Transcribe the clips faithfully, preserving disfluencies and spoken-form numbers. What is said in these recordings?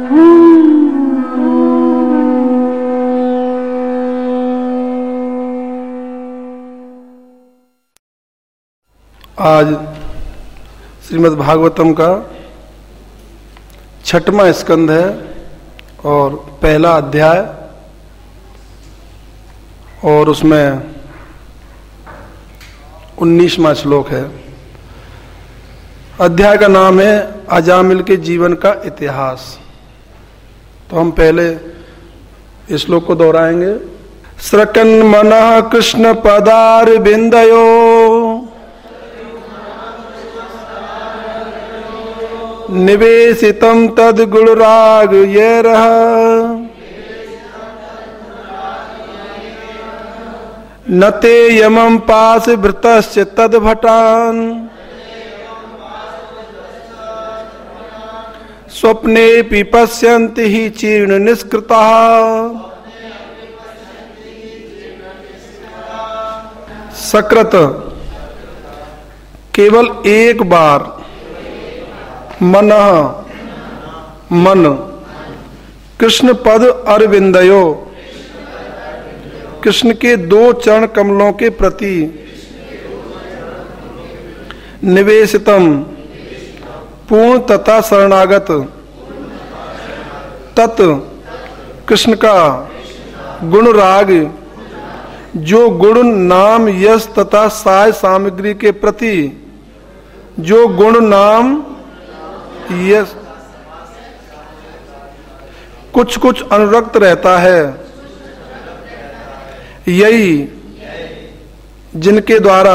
आज श्रीमद् भागवतम का छठवां स्कंध है और पहला अध्याय, और उसमें उन्नीसवां श्लोक है। अध्याय का नाम है अजामिल के जीवन का इतिहास। तो हम पहले इस श्लोक को दोहराएंगे। स्रकन मनः कृष्ण पदार बिंदयो निवेशितम तद गुणराग ये रहा नते यमं पास भृतश्च तद भटान स्वप्ने पश्यन्ति ही चीर्ण निष्कृताः सकृत केवल एक बार मन मन कृष्ण पद अरविंदयो कृष्ण के दो चरण कमलों के प्रति निवेशितम पूर्ण तथा शरणागत तत् कृष्ण का गुण राग जो गुण नाम यश तथा साय सामग्री के प्रति जो गुण नाम यश कुछ कुछ अनुरक्त रहता है, यही जिनके द्वारा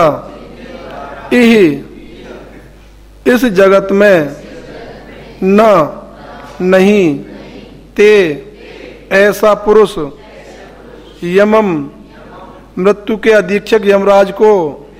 इह इस जगत में न नहीं ते ऐसा पुरुष यमम मृत्यु के अधीक्षक यमराज को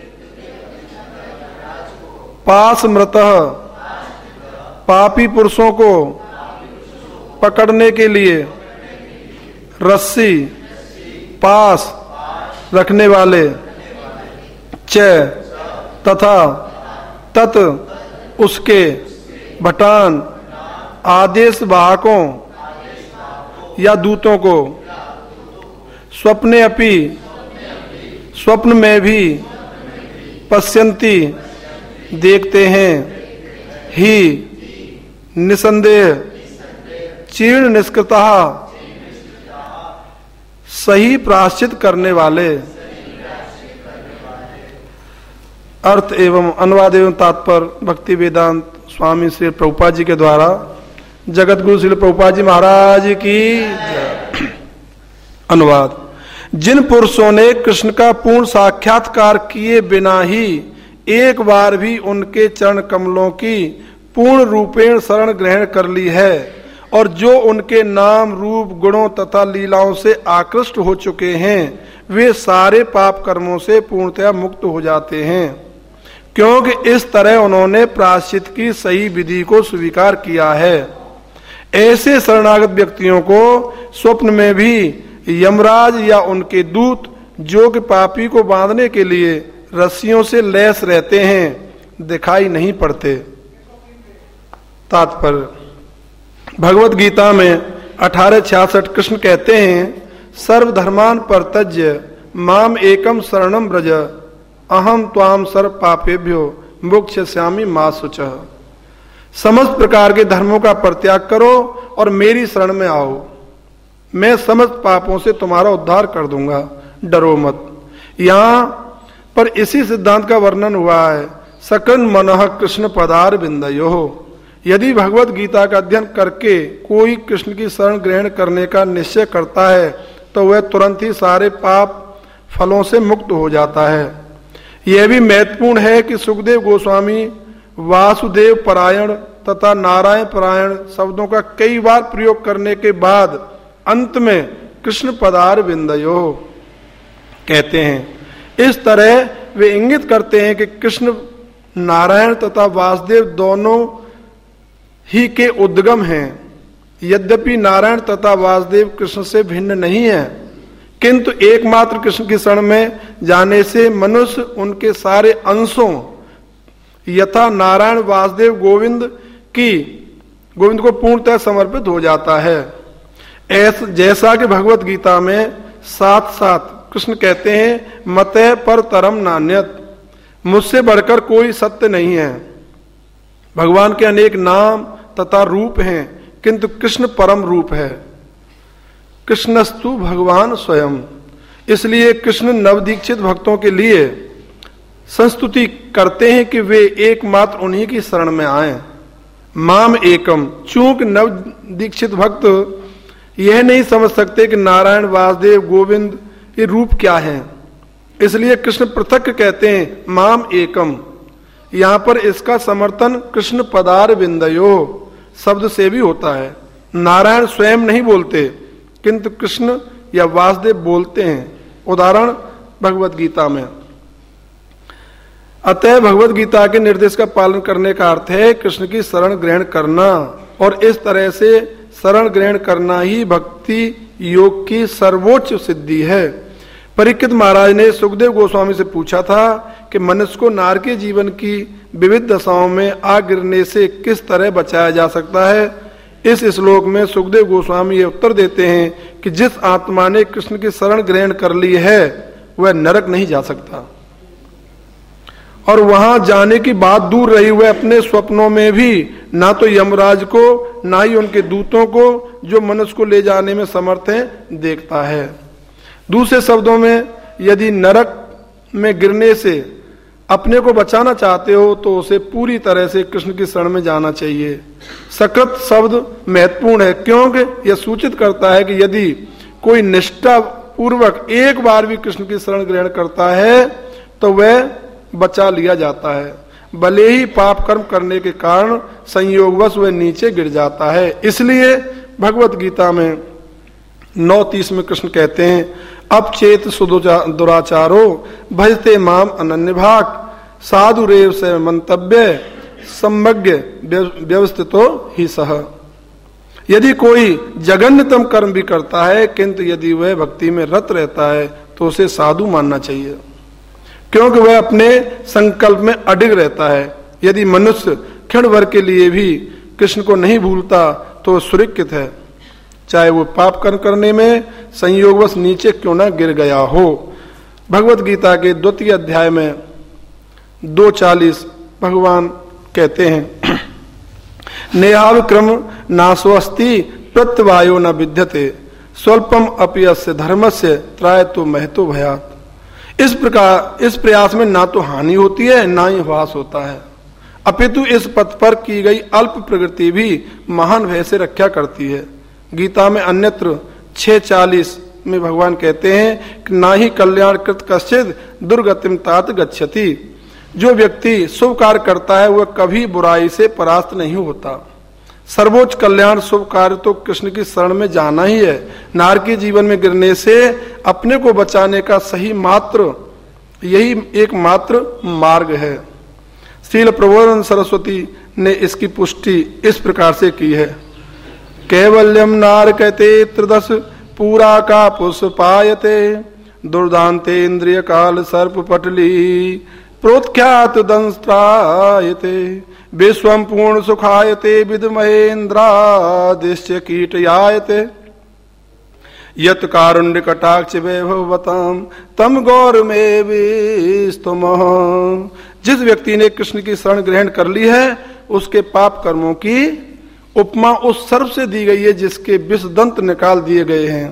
पास मृतः पापी पुरुषों को पकड़ने के लिए रस्सी पास रखने वाले च तथा तत् उसके भटान आदेश वाहकों या दूतों को स्वप्ने अपि स्वप्न में भी पश्यन्ति देखते हैं ही निसंदेह चीर्ण निष्कृतः सही प्रायश्चित करने वाले। अर्थ एवं अनुवाद एवं तात्पर्य भक्ति वेदांत स्वामी श्री प्रभुपाद जी के द्वारा जगत गुरु श्री प्रभुपाद जी महाराज की अनुवाद। जिन पुरुषों ने कृष्ण का पूर्ण साक्षात्कार किए बिना ही एक बार भी उनके चरण कमलों की पूर्ण रूपेण शरण ग्रहण कर ली है और जो उनके नाम रूप गुणों तथा लीलाओं से आकृष्ट हो चुके हैं वे सारे पाप कर्मों से पूर्णतया मुक्त हो जाते हैं, क्योंकि इस तरह उन्होंने प्रायश्चित की सही विधि को स्वीकार किया है। ऐसे शरणागत व्यक्तियों को स्वप्न में भी यमराज या उनके दूत जो कि पापी को बांधने के लिए रस्सियों से लैस रहते हैं दिखाई नहीं पड़ते। तात्पर्य भगवत गीता में अठारह छियासठ कृष्ण कहते हैं सर्वधर्मान परत्यज्य माम एकम शरणम ब्रज अहम त्वाम सर्व पापेभ्यो मोक्षयिष्यामि मा शुचः। समस्त प्रकार के धर्मों का परित्याग करो और मेरी शरण में आओ, मैं समस्त पापों से तुम्हारा उद्धार कर दूंगा, डरो मत। यहाँ पर इसी सिद्धांत का वर्णन हुआ है। सकन मनः कृष्ण पदार बिंदयो। यदि भगवत गीता का अध्ययन करके कोई कृष्ण की शरण ग्रहण करने का निश्चय करता है तो वह तुरंत ही सारे पाप फलों से मुक्त हो जाता है। यह भी महत्वपूर्ण है कि सुखदेव गोस्वामी वासुदेव परायण तथा नारायण परायण शब्दों का कई बार प्रयोग करने के बाद अंत में कृष्ण पदार बिंदयो कहते हैं। इस तरह वे इंगित करते हैं कि कृष्ण नारायण तथा वासुदेव दोनों ही के उद्गम हैं। यद्यपि नारायण तथा वासुदेव कृष्ण से भिन्न नहीं है, किंतु एकमात्र कृष्ण की शरण में जाने से मनुष्य उनके सारे अंशों यथा नारायण वासुदेव गोविंद की गोविंद को पूर्णतः समर्पित हो जाता है। ऐसा जैसा कि भगवत गीता में साथ साथ कृष्ण कहते हैं, मते पर तरम नान्यत, मुझसे बढ़कर कोई सत्य नहीं है। भगवान के अनेक नाम तथा रूप हैं, किंतु कृष्ण परम रूप है। कृष्णस्तु भगवान स्वयं। इसलिए कृष्ण नवदीक्षित भक्तों के लिए संस्तुति करते हैं कि वे एकमात्र उन्हीं की शरण में आए। माम एकम, चूंकि नवदीक्षित भक्त यह नहीं समझ सकते कि नारायण, वासुदेव, गोविंद ये रूप क्या हैं, इसलिए कृष्ण पृथक कहते हैं माम एकम। यहां पर इसका समर्थन कृष्ण पदार विंदयो शब्द से भी होता है। नारायण स्वयं नहीं बोलते, किंतु कृष्ण या वासुदेव बोलते हैं। उदाहरण भगवत गीता में। अतः भगवत गीता के निर्देश का पालन करने का अर्थ है कृष्ण की शरण ग्रहण करना, और इस तरह से शरण ग्रहण करना ही भक्ति योग की सर्वोच्च सिद्धि है। परीक्षित महाराज ने सुखदेव गोस्वामी से पूछा था कि मनुष्य को नारकीय जीवन की विविध दशाओं में आ गिरने से किस तरह बचाया जा सकता है। इस श्लोक में सुखदेव गोस्वामी ये उत्तर देते हैं कि जिस आत्मा ने कृष्ण की शरण ग्रहण कर ली है वह नरक नहीं जा सकता, और वहां जाने की बात दूर रही, हुए अपने स्वप्नों में भी ना तो यमराज को ना ही उनके दूतों को जो मनुष्य को ले जाने में समर्थ हैं देखता है। दूसरे शब्दों में, यदि नरक में गिरने से अपने को बचाना चाहते हो तो उसे पूरी तरह से कृष्ण की शरण में जाना चाहिए। सकृत शब्द महत्वपूर्ण है, क्योंकि यह सूचित करता है कि यदि कोई निष्ठा पूर्वक एक बार भी कृष्ण की शरण ग्रहण करता है तो वह बचा लिया जाता है, भले ही पाप कर्म करने के कारण संयोगवश वह नीचे गिर जाता है। इसलिए भगवत गीता में नौ तीस में कृष्ण कहते हैं, अब चेत दुराचारो भजते माम अनन्य भाग साधु रेव से मंतव्य सम्यग्य व्यवस्थितो ही सह। यदि कोई जघन्यतम कर्म भी करता है, किंतु यदि वह भक्ति में रत रहता है तो उसे साधु मानना चाहिए, क्योंकि वह अपने संकल्प में अडिग रहता है। यदि मनुष्य क्षण भर के लिए भी कृष्ण को नहीं भूलता तो सुरक्षित है, चाहे वो पाप कर्म करने में संयोगवश नीचे क्यों न गिर गया हो। भगवत गीता के द्वितीय अध्याय में दो चालीस भगवान कहते हैं, नेहाविक्रम नाशोस्ति प्रत्यवायो न विद्यते स्वल्पम अपि अस्य धर्मस्य त्रायतो महतो भयात्। इस प्रकार इस प्रयास में ना तो हानि होती है ना ही ह्रास होता है, अपितु इस पथ पर की गई अल्प प्रगति भी महान भय से रक्षा करती है। गीता में अन्यत्र छह चालीस में भगवान कहते हैं कि ना ही कल्याण कृत कश्चित दुर्गतिम तात गच्छति। जो व्यक्ति शुभ कार्य करता है वह कभी बुराई से परास्त नहीं होता। सर्वोच्च कल्याण शुभ कार्य तो कृष्ण की शरण में जाना ही है। नारकीय जीवन में गिरने से अपने को बचाने का सही मात्र यही एक मात्र मार्ग है। श्रील प्रबोधन सरस्वती ने इसकी पुष्टि इस प्रकार से की है, कैवल्यम नारकते त्रिदश पूरा का पुष्पायते दुर्दान्ते इंद्रिय काल सर्प पटली प्रोत्ख्यात दंष्ट्रायते विश्वम पूर्ण सुखायते विदमहेन्द्रादिश्च कीटयायते यत कारुण्य कटाक्ष वैभवताम तम गौर में विस्तुमः। जिस व्यक्ति ने कृष्ण की शरण ग्रहण कर ली है उसके पाप कर्मों की उपमा उस सर्प से दी गई है जिसके विष दंत निकाल दिए गए हैं।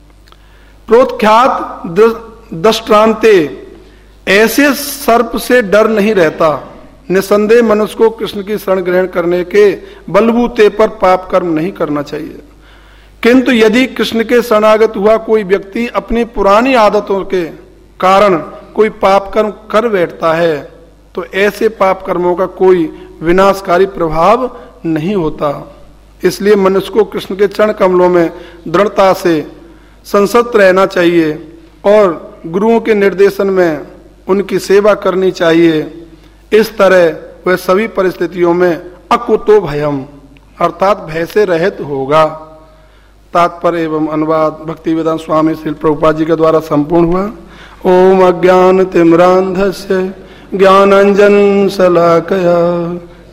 प्रोत्ख्यात दष्ट्रांते, ऐसे सर्प से डर नहीं रहता। निसंदेह मनुष्य को कृष्ण की शरण ग्रहण करने के बलबूते पर पाप कर्म नहीं करना चाहिए, किंतु यदि कृष्ण के शरणागत हुआ कोई व्यक्ति अपनी पुरानी आदतों के कारण कोई पाप कर्म कर बैठता है तो ऐसे पाप कर्मों का कोई विनाशकारी प्रभाव नहीं होता। इसलिए मनुष्य को कृष्ण के चरण कमलों में दृढ़ता से संसत रहना चाहिए और गुरुओं के निर्देशन में उनकी सेवा करनी चाहिए। इस तरह वह सभी परिस्थितियों में अकुतो भयम अर्थात भय से रहित होगा। तात्पर्य एवं अनुवाद भक्ति वेदांत स्वामी श्री प्रभुपाद जी के द्वारा संपूर्ण हुआ। ओम अज्ञान तिम्रांधस्य ज्ञानांजन शलाकया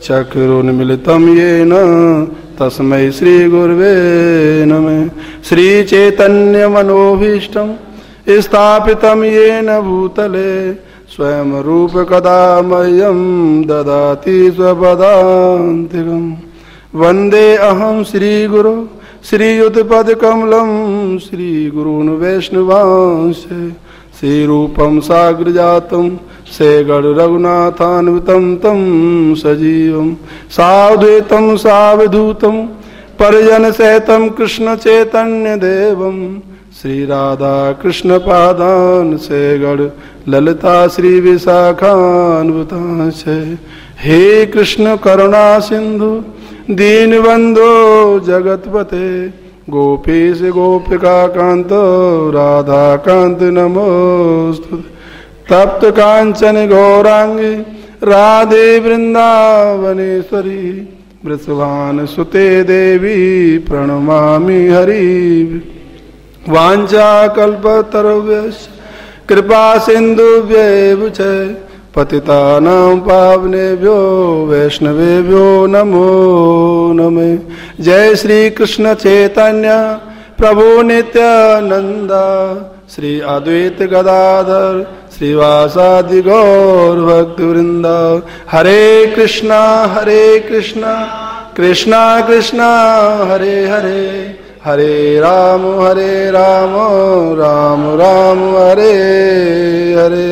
चक्षुरुन्मिलितं येन तस्मै श्रीगुरवे नमः। श्रीचैतन्यमनोभीष्टं स्थापितं येन भूतले स्वयं रूप कदा मह्यं ददाति स्वपदान्तिकम्। वन्दे अहं श्रीगुरो श्रीयुतपदकमलं श्रीगुरून् वैष्णवांश्च श्रीरूपं साग्रजातं सेगड रघुनाथान्वितं तं सजीवं साद्वैतं सावधूतं परिजनसहितं कृष्णचैतन्यदेवं श्रीराधा कृष्णपादान् सेगड ललिता श्रीविशाखान्वितांश्च। हे कृष्ण करुणा सिंधु दीनबन्धो जगत्पते गोपीश गोपिका कांत राधा कांत नमोस्तुते। तप्त कांचन गौरांगी राधे वृंदावनेश्वरी वृषभान सुते देवी प्रणमामि हरि। वाञ्छा कल्पतरुभ्यश्च कृपा सिन्धुभ्यैव च पतितानां पावनेभ्यो वैष्णवेभ्यो नमो नमः। जय श्री कृष्ण चैतन्य प्रभु नित्यानंद श्री अद्वैत गदाधर श्रीवासादि गौर भक्तवृंद। हरे कृष्णा हरे कृष्णा कृष्णा कृष्णा हरे हरे हरे राम हरे राम राम राम हरे हरे।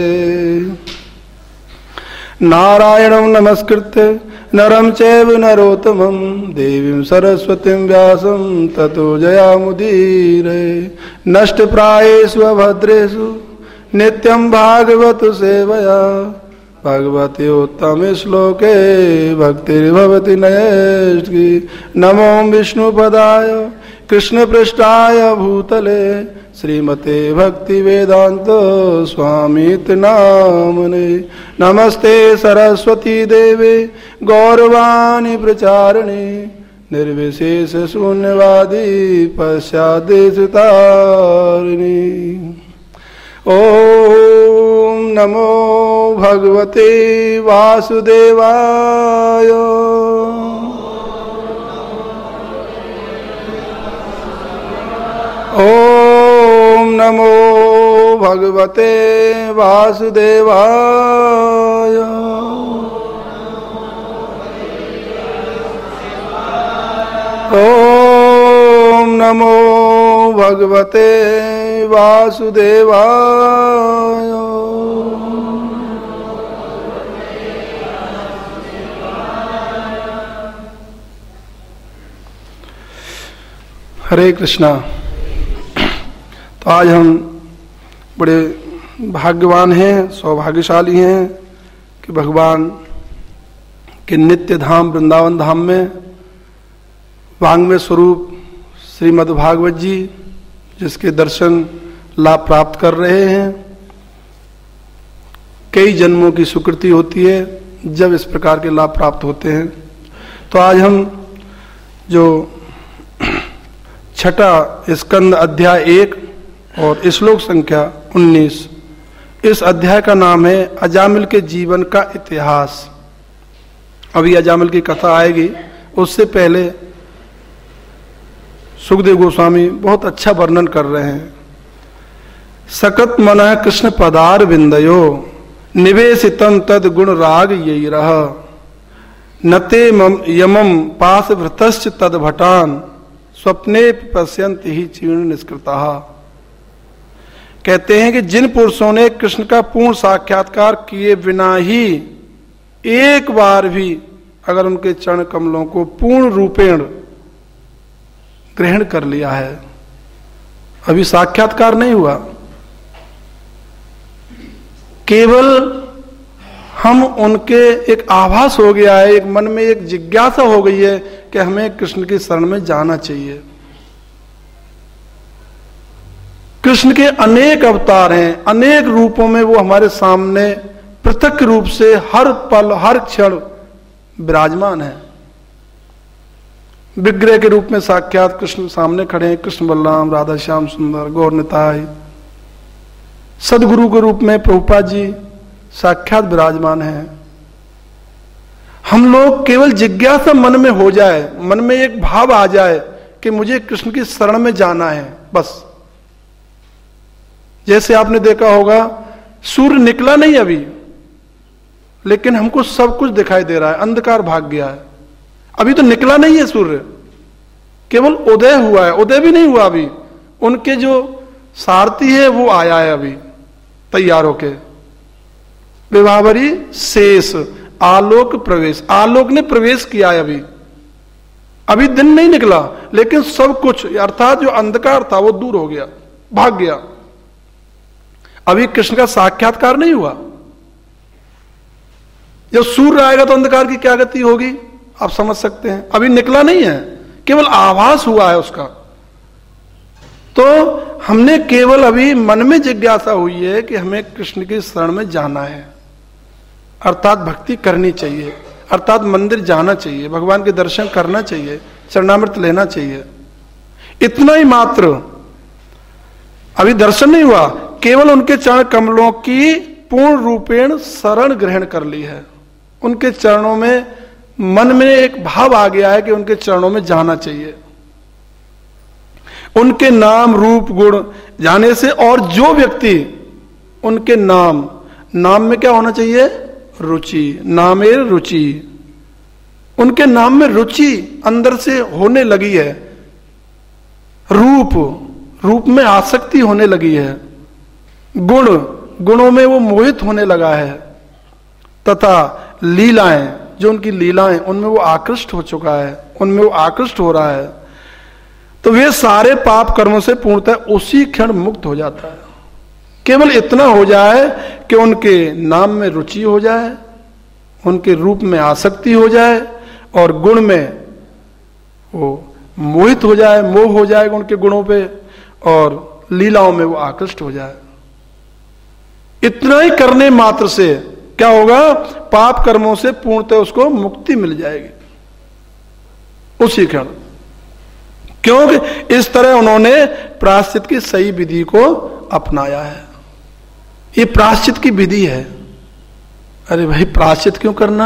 नारायणं नमस्कृत्य नरं चैव नरोत्तमं देवीं सरस्वतीं व्यासं ततो जयामुदीरये। नष्टप्रायेषु अभद्रेषु नित्यं भागवत सेवया भगवते उत्तमे श्लोके भक्तिर्भवति नैष्ठी। नमो विष्णुपदाय कृष्णपृष्ठाय भूतले श्रीमते भक्ति वेदांत स्वामीति नामने। नमस्ते सरस्वती देवे गौरवाणी प्रचारिणे निर्विशेष शून्यवादी पश्चादेशतारिणी। ओम नमो भगवते वासुदेवाय। ओम नमो भगवते वासुदेवाय। ओम नमो भगवते वासुदेवाय। हरे कृष्णा। तो आज हम बड़े भाग्यवान हैं, सौभाग्यशाली हैं कि भगवान के नित्य धाम वृंदावन धाम में वांग्मय स्वरूप श्रीमद् भागवत जी जिसके दर्शन लाभ प्राप्त कर रहे हैं। कई जन्मों की सुकृति होती है जब इस प्रकार के लाभ प्राप्त होते हैं। तो आज हम जो छठा स्कंद अध्याय एक और श्लोक संख्या उन्नीस, इस अध्याय का नाम है अजामिल के जीवन का इतिहास। अभी अजामिल की कथा आएगी, उससे पहले सुखदेव गोस्वामी बहुत अच्छा वर्णन कर रहे हैं। सकत मन कृष्ण पदार विंदयो निवेशितम तद गुण राग यही रह नते यमम पास भृतश्च तद भटान स्वप्ने पश्यंत ही चीर्ण निष्कृता। कहते हैं कि जिन पुरुषों ने कृष्ण का पूर्ण साक्षात्कार किए बिना ही एक बार भी अगर उनके चरण कमलों को पूर्ण रूपेण ग्रहण कर लिया है, अभी साक्षात्कार नहीं हुआ, केवल हम उनके एक आभास हो गया है, एक मन में एक जिज्ञासा हो गई है कि हमें कृष्ण की शरण में जाना चाहिए। कृष्ण के अनेक अवतार हैं, अनेक रूपों में वो हमारे सामने पृथक रूप से हर पल हर क्षण विराजमान है। विग्रह के रूप में साक्षात कृष्ण सामने खड़े हैं, कृष्ण बलराम, राधा श्याम सुंदर, गौर निताई। सदगुरु के रूप में प्रभुपाद जी साक्षात विराजमान हैं। हम लोग केवल जिज्ञासा मन में हो जाए, मन में एक भाव आ जाए कि मुझे कृष्ण की शरण में जाना है, बस। जैसे आपने देखा होगा सूर्य निकला नहीं अभी, लेकिन हमको सब कुछ दिखाई दे रहा है, अंधकार भाग गया है। अभी तो निकला नहीं है सूर्य, केवल उदय हुआ है। उदय भी नहीं हुआ अभी, उनके जो सारथी है वो आया है अभी तैयार होके। विभावरी शेष आलोक प्रवेश, आलोक ने प्रवेश किया है अभी, अभी दिन नहीं निकला, लेकिन सब कुछ अर्थात जो अंधकार था वो दूर हो गया, भाग गया। अभी कृष्ण का साक्षात्कार नहीं हुआ। जब सूर्य आएगा तो अंधकार की क्या गति होगी आप समझ सकते हैं। अभी निकला नहीं है, केवल आभास हुआ है उसका। तो हमने केवल अभी मन में जिज्ञासा हुई है कि हमें कृष्ण की शरण में जाना है, अर्थात भक्ति करनी चाहिए, अर्थात मंदिर जाना चाहिए, भगवान के दर्शन करना चाहिए, चरणामृत लेना चाहिए, इतना ही मात्र। अभी दर्शन नहीं हुआ, केवल उनके चरण कमलों की पूर्ण रूपेण शरण ग्रहण कर ली है। उनके चरणों में मन में एक भाव आ गया है कि उनके चरणों में जाना चाहिए। उनके नाम रूप गुण जाने से, और जो व्यक्ति उनके नाम, नाम में क्या होना चाहिए, रुचि, नामे रुचि, उनके नाम में रुचि अंदर से होने लगी है, रूप, रूप में आसक्ति होने लगी है, गुण, गुणों में वो मोहित होने लगा है, तथा लीलाएं, जो उनकी लीलाएं उनमें वो आकृष्ट हो चुका है, उनमें वो आकृष्ट हो रहा है, तो वे सारे पाप कर्मों से पूर्णतः उसी क्षण मुक्त हो जाता है। केवल इतना हो जाए कि उनके नाम में रुचि हो जाए, उनके रूप में आसक्ति हो जाए, और गुण में वो मोहित हो जाए, मोह हो जाएगा उनके गुणों पे, और लीलाओं में वो आकृष्ट हो जाए। इतना ही करने मात्र से क्या होगा, पाप कर्मों से पूर्णतः उसको मुक्ति मिल जाएगी उसी क्षण। क्योंकि इस तरह उन्होंने प्रायश्चित की सही विधि को अपनाया है। ये प्रायश्चित की विधि है। अरे भाई, प्रायश्चित क्यों करना?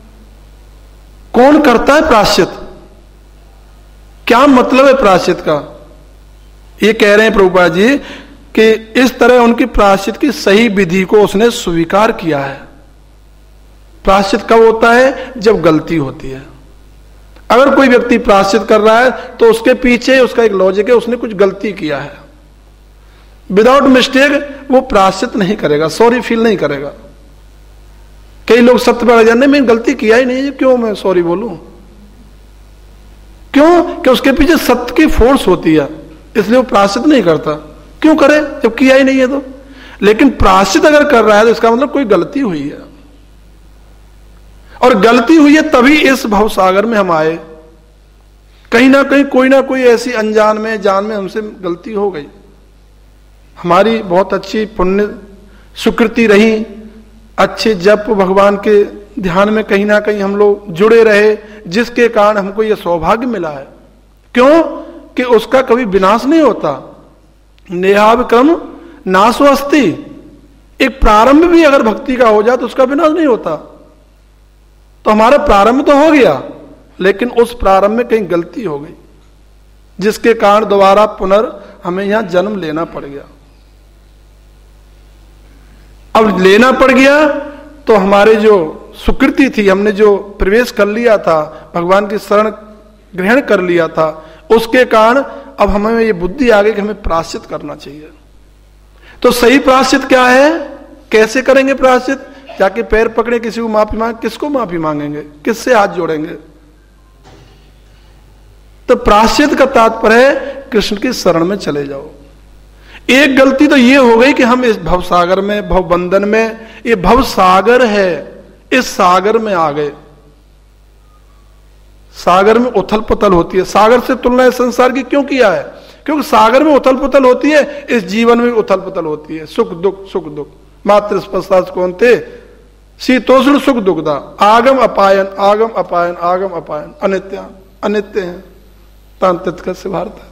कौन करता है प्रायश्चित? क्या मतलब है प्रायश्चित का? ये कह रहे हैं प्रभुपाद जी कि इस तरह उनकी प्रायश्चित की सही विधि को उसने स्वीकार किया है। प्रायश्चित कब होता है? जब गलती होती है। अगर कोई व्यक्ति प्रायश्चित कर रहा है तो उसके पीछे उसका एक लॉजिक है, उसने कुछ गलती किया है। विदाउट मिस्टेक वो प्रायश्चित नहीं करेगा, सॉरी फील नहीं करेगा। कई लोग सत्य पर जाने में गलती किया ही नहीं, क्यों मैं सॉरी बोलूं? क्यों? कि उसके पीछे सत्य की फोर्स होती है, इसलिए वो प्रायश्चित नहीं करता। क्यों करे जब किया ही नहीं है तो? लेकिन प्रायश्चित अगर कर रहा है तो इसका मतलब कोई गलती हुई है, और गलती हुई है तभी इस भवसागर में हम आए। कहीं ना कहीं कोई ना कोई ऐसी अनजान में जान में हमसे गलती हो गई, हमारी बहुत अच्छी पुण्य सुकृति रही, अच्छे जप भगवान के ध्यान में कहीं ना कहीं हम लोग जुड़े रहे, जिसके कारण हमको यह सौभाग्य मिला है। क्यों? कि उसका कभी विनाश नहीं होता। नेहाविक्रम नाशो अस्ति। एक प्रारंभ भी अगर भक्ति का हो जाए तो उसका विनाश नहीं होता। तो हमारा प्रारंभ तो हो गया, लेकिन उस प्रारंभ में कहीं गलती हो गई, जिसके कारण दोबारा पुनर् हमें यहां जन्म लेना पड़ गया। अब लेना पड़ गया तो हमारे जो सुकृति थी, हमने जो प्रवेश कर लिया था, भगवान की शरण ग्रहण कर लिया था, उसके कारण अब हमें ये बुद्धि आ गई कि हमें प्रायश्चित करना चाहिए। तो सही प्रायश्चित क्या है? कैसे करेंगे प्रायश्चित? जाके पैर पकड़े किसी को माफी मांगे? किसको माफी मांगेंगे? किससे हाथ जोड़ेंगे? तो प्रायश्चित का तात्पर्य है कृष्ण की शरण में चले जाओ। एक गलती तो ये हो गई कि हम इस भवसागर में, भवबंधन में, ये भवसागर है, इस सागर में आ गए। सागर में उथल पुथल होती है। सागर से तुलना इस संसार की क्यों किया है? क्योंकि सागर में उथल पुथल होती है, इस जीवन में उथल पुथल होती है। सुख दुख सुख दुख मात्र स्पर्शास कौन थे? शीतोष्ण सुख दुखदा, आगम अपायन आगम अपायन आगम अपायन, अनित्य अनित्य है। तांत्रिक का सिद्धांत है।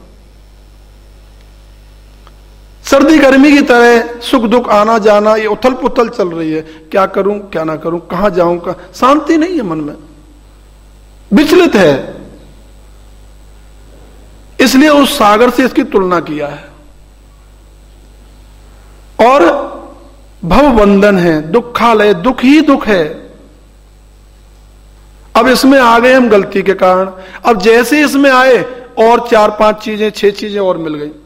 सर्दी गर्मी की तरह सुख दुख आना जाना, ये उथल पुथल चल रही है। क्या करूं क्या ना करूं, कहां जाऊं, का शांति नहीं है मन में। विचलित है, इसलिए उस सागर से इसकी तुलना किया है। और भवबंधन है, दुखालय, दुख ही दुख है। अब इसमें आ गए हम गलती के कारण। अब जैसे इसमें आए और चार पांच चीजें, छह चीजें और मिल गई।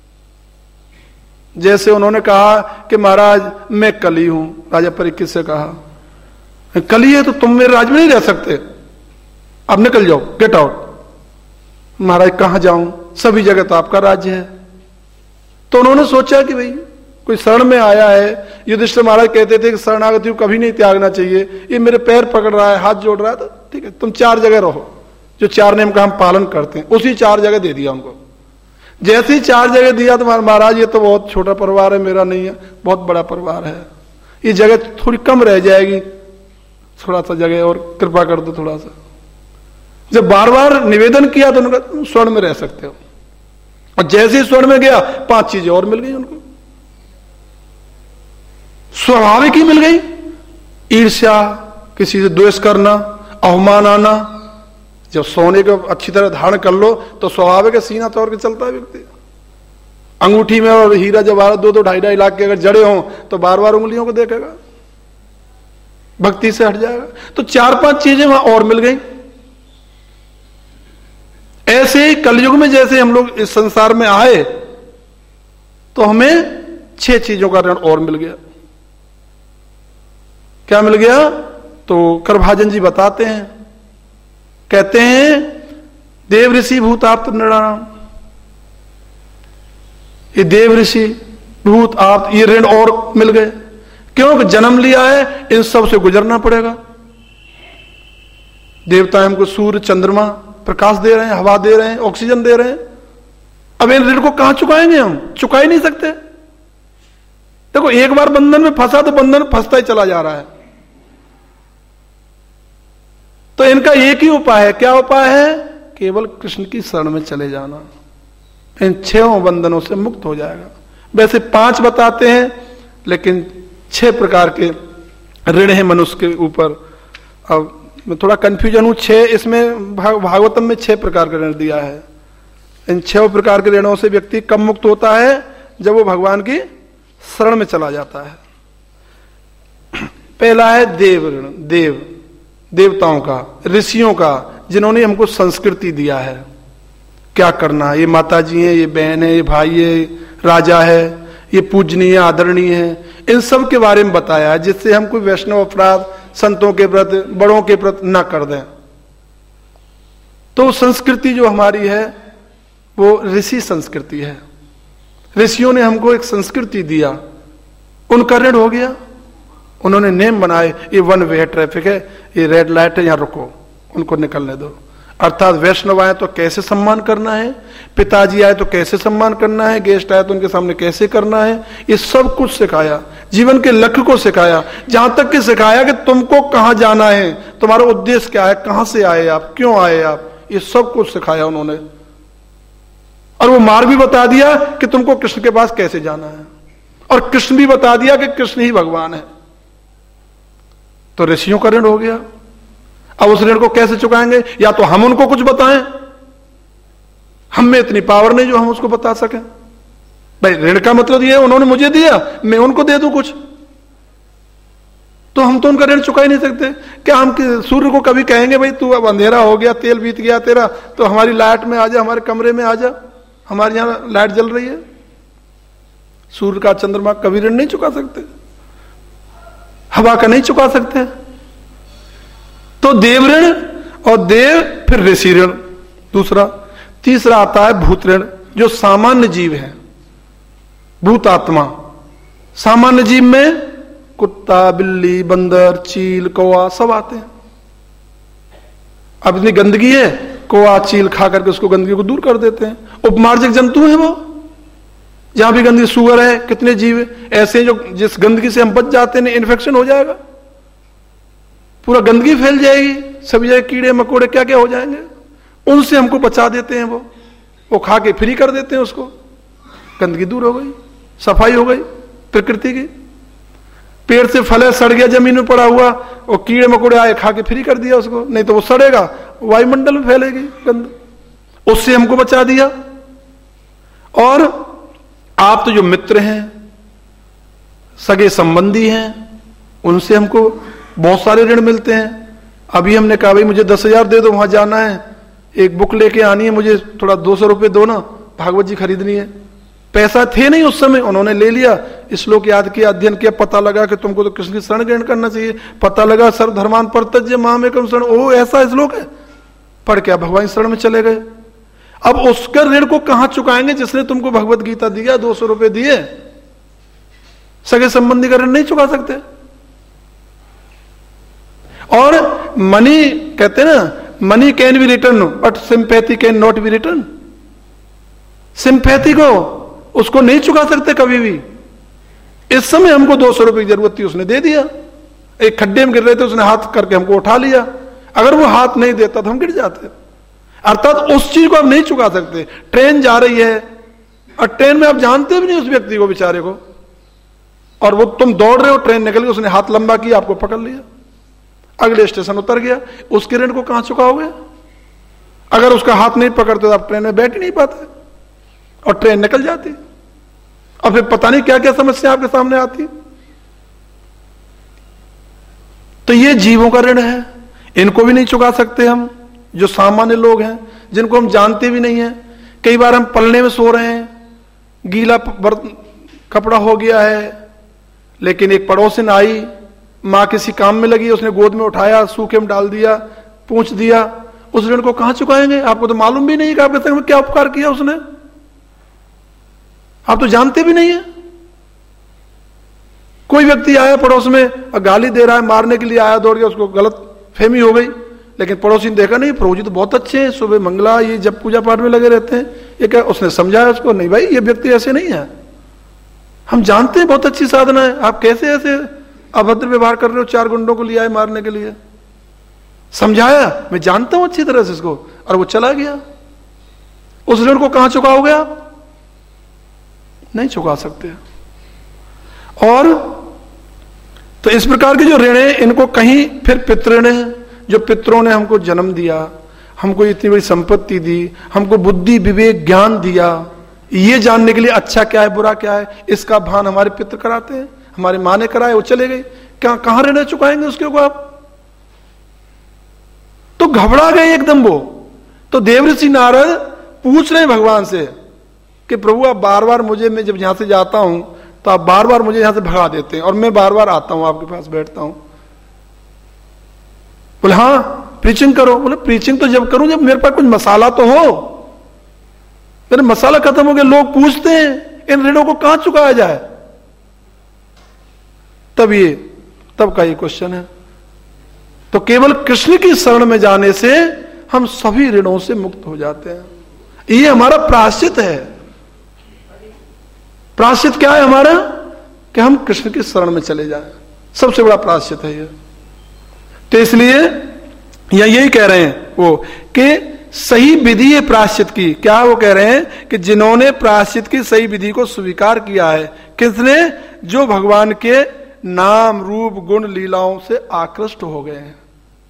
जैसे उन्होंने कहा कि महाराज मैं कली हूं, राजा परीक्षित से कहा कली है तो तुम मेरे राज्य में नहीं रह सकते, अब निकल जाओ, गेट आउट। महाराज कहां जाऊं, सभी जगह तो आपका राज्य है। तो उन्होंने सोचा कि भाई कोई शरण में आया है, युधिष्ठिर महाराज कहते थे कि शरणागति को कभी नहीं त्यागना चाहिए, ये मेरे पैर पकड़ रहा है, हाथ जोड़ रहा है, तो ठीक है तुम चार जगह रहो, जो चार नियम का हम पालन करते हैं, उसी चार जगह दे दिया उनको। जैसे ही चार जगह दिया तो महाराज ये तो बहुत छोटा परिवार है, मेरा नहीं है, बहुत बड़ा परिवार है, ये जगह थोड़ी कम रह जाएगी, थोड़ा सा जगह और कृपा कर दो थोड़ा सा। जब बार बार निवेदन किया तो उन्होंने कहा स्वर्ण में रह सकते हो, और जैसे ही स्वर्ण में गया पांच चीजें और मिल गई उनको, स्वाभाविक ही मिल गई। ईर्ष्या, किसी से द्वेष करना, अवमान आना। जब सोने को अच्छी तरह धारण कर लो तो स्वाभाविक है सीना तोड़ के चलता है व्यक्ति। अंगूठी में और हीरा जब दो दो ढाई ढाई लाख के अगर जड़े हों तो बार बार उंगलियों को देखेगा, भक्ति से हट जाएगा। तो चार पांच चीजें वहां और मिल गई। ऐसे ही कलयुग में जैसे हम लोग इस संसार में आए तो हमें छह चीजों का ऋण और मिल गया। क्या मिल गया? तो करभाजन जी बताते हैं, कहते हैं देव ऋषि भूताप्त नृणाम, ये देव ऋषि भूत आप ये ऋण और मिल गए। क्योंकि जन्म लिया है, इन सब से गुजरना पड़ेगा। देवता हमको सूर्य चंद्रमा प्रकाश दे रहे हैं, हवा दे रहे हैं, ऑक्सीजन दे रहे हैं। अब इन ऋण को कहां चुकाएंगे? हम चुका ही नहीं सकते। देखो एक बार बंधन में फंसा तो बंधन फंसता ही चला जा रहा है। तो इनका एक ही उपाय है। क्या उपाय है? केवल कृष्ण की शरण में चले जाना, इन छह बंधनों से मुक्त हो जाएगा। वैसे पांच बताते हैं लेकिन छह प्रकार के ऋण है मनुष्य के ऊपर। अब मैं थोड़ा कंफ्यूजन हूं, छह इसमें भाग, भागवतम में छह प्रकार का ऋण दिया है। इन छह प्रकार के ऋणों से व्यक्ति कब मुक्त होता है? जब वो भगवान की शरण में चला जाता है। पहला है देव ऋण, देव देवताओं का, ऋषियों का, जिन्होंने हमको संस्कृति दिया है, क्या करना है। ये माता जी है, ये बहन है, ये भाई है, राजा है, ये पूजनीय आदरणीय है, इन सब के बारे में बताया है, जिससे हम कोई वैष्णव अपराध संतों के प्रति, बड़ों के प्रति न कर दें। तो संस्कृति जो हमारी है वो ऋषि संस्कृति है। ऋषियों ने हमको एक संस्कृति दिया, उनका ऋण हो गया। उन्होंने नियम बनाए, ये वन वे ट्रैफिक है, ये रेड लाइट है, यहां रुको, उनको निकलने दो। अर्थात वैष्णव आए तो कैसे सम्मान करना है, पिताजी आए तो कैसे सम्मान करना है, गेस्ट आए तो उनके सामने कैसे करना है, ये सब कुछ सिखाया। जीवन के लक्ष्य को सिखाया, जहां तक कि सिखाया कि तुमको कहां जाना है, तुम्हारा उद्देश्य क्या है, कहां से आए आप, क्यों आए आप, ये सब कुछ सिखाया उन्होंने। और वो मार्ग भी बता दिया कि तुमको कृष्ण के पास कैसे जाना है, और कृष्ण भी बता दिया कि कृष्ण ही भगवान है। तो ऋषियों का ऋण हो गया। अब उस ऋण को कैसे चुकाएंगे? या तो हम उनको कुछ बताएं, हम में इतनी पावर नहीं जो हम उसको बता सकें। भाई ऋण का मतलब ये है उन्होंने मुझे दिया, मैं उनको दे दूं कुछ, तो हम तो उनका ऋण चुका ही नहीं सकते। क्या हम सूर्य को कभी कहेंगे भाई तू अब अंधेरा हो गया, तेल बीत गया तेरा, तो हमारी लाइट में आ जा, हमारे कमरे में आ जा, हमारे यहां लाइट जल रही है? सूर्य का चंद्रमा कभी ऋण नहीं चुका सकते, हवा का नहीं चुका सकते। तो देव ऋण और देव, फिर ऋषि ऋण दूसरा। तीसरा आता है भूत ऋण, जो सामान्य जीव है, भूत आत्मा। सामान्य जीव में कुत्ता, बिल्ली, बंदर, चील, कौवा सब आते हैं। अब इतनी गंदगी है, कौवा चील खा करके उसको गंदगी को दूर कर देते हैं। उपमार्जक जंतु है वो, जहां भी गंदगी, सुअर है, कितने जीव ऐसे जो जिस गंदगी से हम बच जाते हैं इन्फेक्शन हो जाएगा, पूरा गंदगी फैल जाएगी, सभी जगह कीड़े मकोड़े क्या क्या हो जाएंगे, उनसे हमको बचा देते हैं। वो वो खा के फ्री कर देते हैं उसको, गंदगी दूर हो गई, सफाई हो गई प्रकृति की। पेड़ से फल है, सड़ गया जमीन में पड़ा हुआ, वो कीड़े मकोड़े आए खा के फ्री कर दिया उसको, नहीं तो वो सड़ेगा, वायुमंडल में फैलेगी गंध, उससे हमको बचा दिया। और आप तो जो मित्र हैं, सगे संबंधी हैं, उनसे हमको बहुत सारे ऋण मिलते हैं। अभी हमने कहा भाई मुझे दस हजार दे दो, वहां जाना है, एक बुक लेके आनी है, मुझे थोड़ा दो सौ रुपये दो ना, भागवत जी खरीदनी है। पैसा थे नहीं उस समय, उन्होंने ले लिया, श्लोक याद किया, अध्ययन किया, पता लगा कि तुमको तो कृष्ण की शरण ग्रहण करना चाहिए, पता लगा सर्वधर्मान परित्यज्य मामेकम शरण, ओ ऐसा श्लोक है, पढ़ के भगवान शरण में चले गए। अब उसके ऋण को कहां चुकाएंगे जिसने तुमको भगवत गीता दिया, दो सौ रुपए दिए? सगे संबंधी का ऋण नहीं चुका सकते। और मनी कहते हैं ना, money can be return but sympathy can not be return. Sympathy को उसको नहीं चुका सकते कभी भी। इस समय हमको दो सौ रुपए की जरूरत थी, उसने दे दिया। एक खड्डे में गिर रहे थे, उसने हाथ करके हमको उठा लिया। अगर वो हाथ नहीं देता तो हम गिर जाते। अर्थात उस चीज को आप नहीं चुका सकते। ट्रेन जा रही है और ट्रेन में आप जानते भी नहीं उस व्यक्ति को, बेचारे को, और वो तुम दौड़ रहे हो, ट्रेन निकल गई, उसने हाथ लंबा किया, आपको पकड़ लिया, अगले स्टेशन उतर गया, उसके ऋण को कहां चुकाओगे? अगर उसका हाथ नहीं पकड़ते तो आप ट्रेन में बैठ ही नहीं पाते और ट्रेन निकल जाती, और फिर पता नहीं क्या क्या समस्या आपके सामने आती। तो ये जीवों का ऋण है, इनको भी नहीं चुका सकते हम, जो सामान्य लोग हैं, जिनको हम जानते भी नहीं हैं। कई बार हम पलने में सो रहे हैं, गीला कपड़ा हो गया है, लेकिन एक पड़ोसिन आई, मां किसी काम में लगी, उसने गोद में उठाया, सूखे में डाल दिया, पूछ दिया, उस ऋण को कहां चुकाएंगे? आपको तो मालूम भी नहीं कि आपके संग में क्या उपकार किया उसने, आप तो जानते भी नहीं है। कोई व्यक्ति आया पड़ोस में और गाली दे रहा है, मारने के लिए आया, दौड़ गया, उसको गलत फहमी हो गई, लेकिन पड़ोसी ने देखा, नहीं प्रभु जी तो बहुत अच्छे हैं, सुबह मंगला ये जब पूजा पाठ में लगे रहते हैं, ये क्या? उसने समझाया उसको, नहीं भाई ये व्यक्ति ऐसे नहीं है, हम जानते हैं बहुत अच्छी साधना है, आप कैसे ऐसे अभद्र व्यवहार कर रहे हो, चार गुंडों को लिया है मारने के लिए। समझाया, मैं जानता हूं अच्छी तरह से इसको, और वो चला गया। उस ऋण को कहां चुकाओगे आप? नहीं चुका सकते। और तो इस प्रकार के जो ऋण है, इनको कहीं फिर पितृण है, जो पितरों ने हमको जन्म दिया, हमको इतनी बड़ी संपत्ति दी, हमको बुद्धि विवेक ज्ञान दिया, ये जानने के लिए अच्छा क्या है बुरा क्या है, इसका भान हमारे पितृ कराते हैं, हमारी मां ने कराए, वो चले गए, क्या कहां ऋण चुकाएंगे उसके को आप? तो घबरा गए एकदम वो। तो देवऋषि नारद पूछ रहे हैं भगवान से कि प्रभु आप बार बार मुझे, मैं जब यहां से जाता हूं तो आप बार बार मुझे यहां से भगा देते हैं, और मैं बार बार आता हूं आपके पास बैठता हूं। बोले हाँ प्रीचिंग करो। बोले प्रीचिंग तो जब करूं जब मेरे पास कुछ मसाला तो हो। मेरे मसाला खत्म हो गया, लोग पूछते हैं इन ऋणों को कहां चुकाया जाए। तब ये तब का ये क्वेश्चन है। तो केवल कृष्ण की शरण में जाने से हम सभी ऋणों से मुक्त हो जाते हैं। ये हमारा प्रायश्चित है। प्रायश्चित क्या है हमारा? कि हम कृष्ण की शरण में चले जाएं, सबसे बड़ा प्रायश्चित है ये। तो इसलिए या यही कह रहे हैं वो कि सही विधि है प्रायश्चित की। क्या वो कह रहे हैं कि जिन्होंने प्रायश्चित की सही विधि को स्वीकार किया है, किसने? जो भगवान के नाम रूप गुण लीलाओं से आकृष्ट हो गए हैं।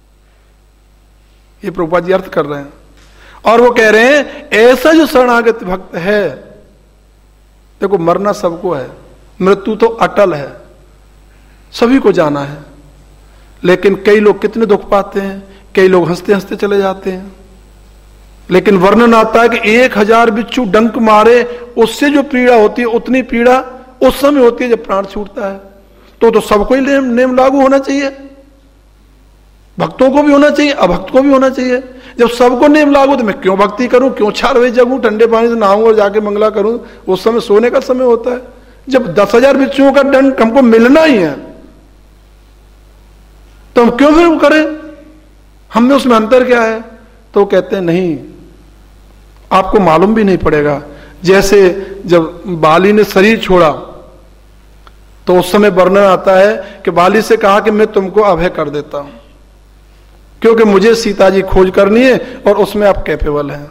ये प्रभुपाद जी अर्थ कर रहे हैं। और वो कह रहे हैं ऐसा जो शरणागत भक्त है, देखो मरना सबको है, मृत्यु तो अटल है, सभी को जाना है, लेकिन कई लोग कितने दुख पाते हैं, कई लोग हंसते हंसते चले जाते हैं। लेकिन वर्णन आता है कि एक हजार बिच्छू डंक मारे, उससे जो पीड़ा होती है उतनी पीड़ा उस समय होती है जब प्राण छूटता है। तो तो सबको ही नेम, नेम लागू होना चाहिए, भक्तों को भी होना चाहिए, अभक्त को भी होना चाहिए। जब सबको नेम लागू तो मैं क्यों भक्ति करूं, क्यों चार बजे जगूं, ठंडे पानी से नहाऊं और जाके मंगला करूं? उस समय सोने का समय होता है, जब दस हजार बिच्छुओं का दंड हमको मिलना ही है, तो हम क्यों फिर करें? हम में उसमें अंतर क्या है? तो कहते हैं नहीं, आपको मालूम भी नहीं पड़ेगा। जैसे जब बाली ने शरीर छोड़ा तो उस समय वर्णन आता है कि बाली से कहा कि मैं तुमको अभय कर देता हूं, क्योंकि मुझे सीता जी खोज करनी है और उसमें आप कैपेबल हैं,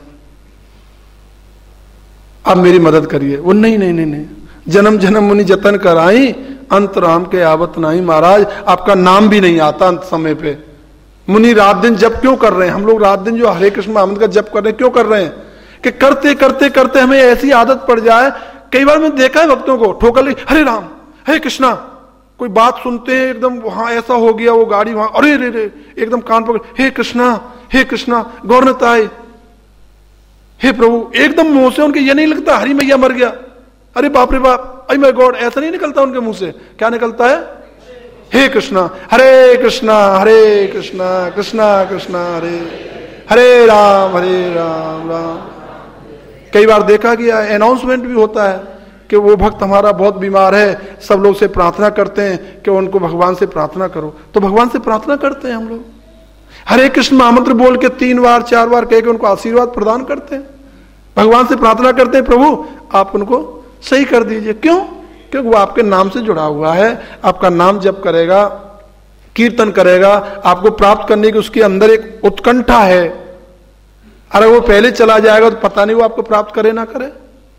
आप मेरी मदद करिए। वो नहीं नहीं नहीं नहीं, जन्म जन्म मुनि जतन कराई, अंत राम के आवत नहीं। महाराज आपका नाम भी नहीं आता अंत समय पे, मुनि रात दिन जप क्यों कर रहे हैं? हम लोग रात दिन जो हरे कृष्ण महामंत्र का जप कर रहे हैं, क्यों कर रहे हैं? कि करते करते करते हमें ऐसी आदत पड़ जाए। कई बार मैंने देखा है भक्तों को ठोकर ली, हरे राम हरे कृष्णा, कोई बात सुनते हैं एकदम वहां ऐसा हो गया, वो गाड़ी वहां, अरे रे रे एकदम कान पकड़, हे कृष्णा हे कृष्णा गौरताय, हे प्रभु, एकदम मुंह से उनके ये नहीं लगता हरी मैया मर गया, अरे बाप रे बाप, आई माय गॉड, ऐसा नहीं निकलता उनके मुंह से। क्या निकलता है? हे कृष्णा हरे कृष्णा हरे कृष्णा कृष्णा कृष्णा हरे हरे राम हरे राम राम। कई बार देखा गया अनाउंसमेंट भी होता है कि वो भक्त हमारा बहुत बीमार है, सब लोग से प्रार्थना करते हैं कि उनको भगवान से प्रार्थना करो, तो भगवान से प्रार्थना करते हैं हम लोग, हरे कृष्ण महामंत्र बोल के तीन बार चार बार कह के उनको आशीर्वाद प्रदान करते हैं, भगवान से प्रार्थना करते हैं प्रभु आप उनको सही कर दीजिए। क्यों? क्योंकि वो आपके नाम से जुड़ा हुआ है, आपका नाम जप करेगा, कीर्तन करेगा, आपको प्राप्त करने की उसके अंदर एक उत्कंठा है। अरे वो पहले चला जाएगा तो पता नहीं वो आपको प्राप्त करे ना करे।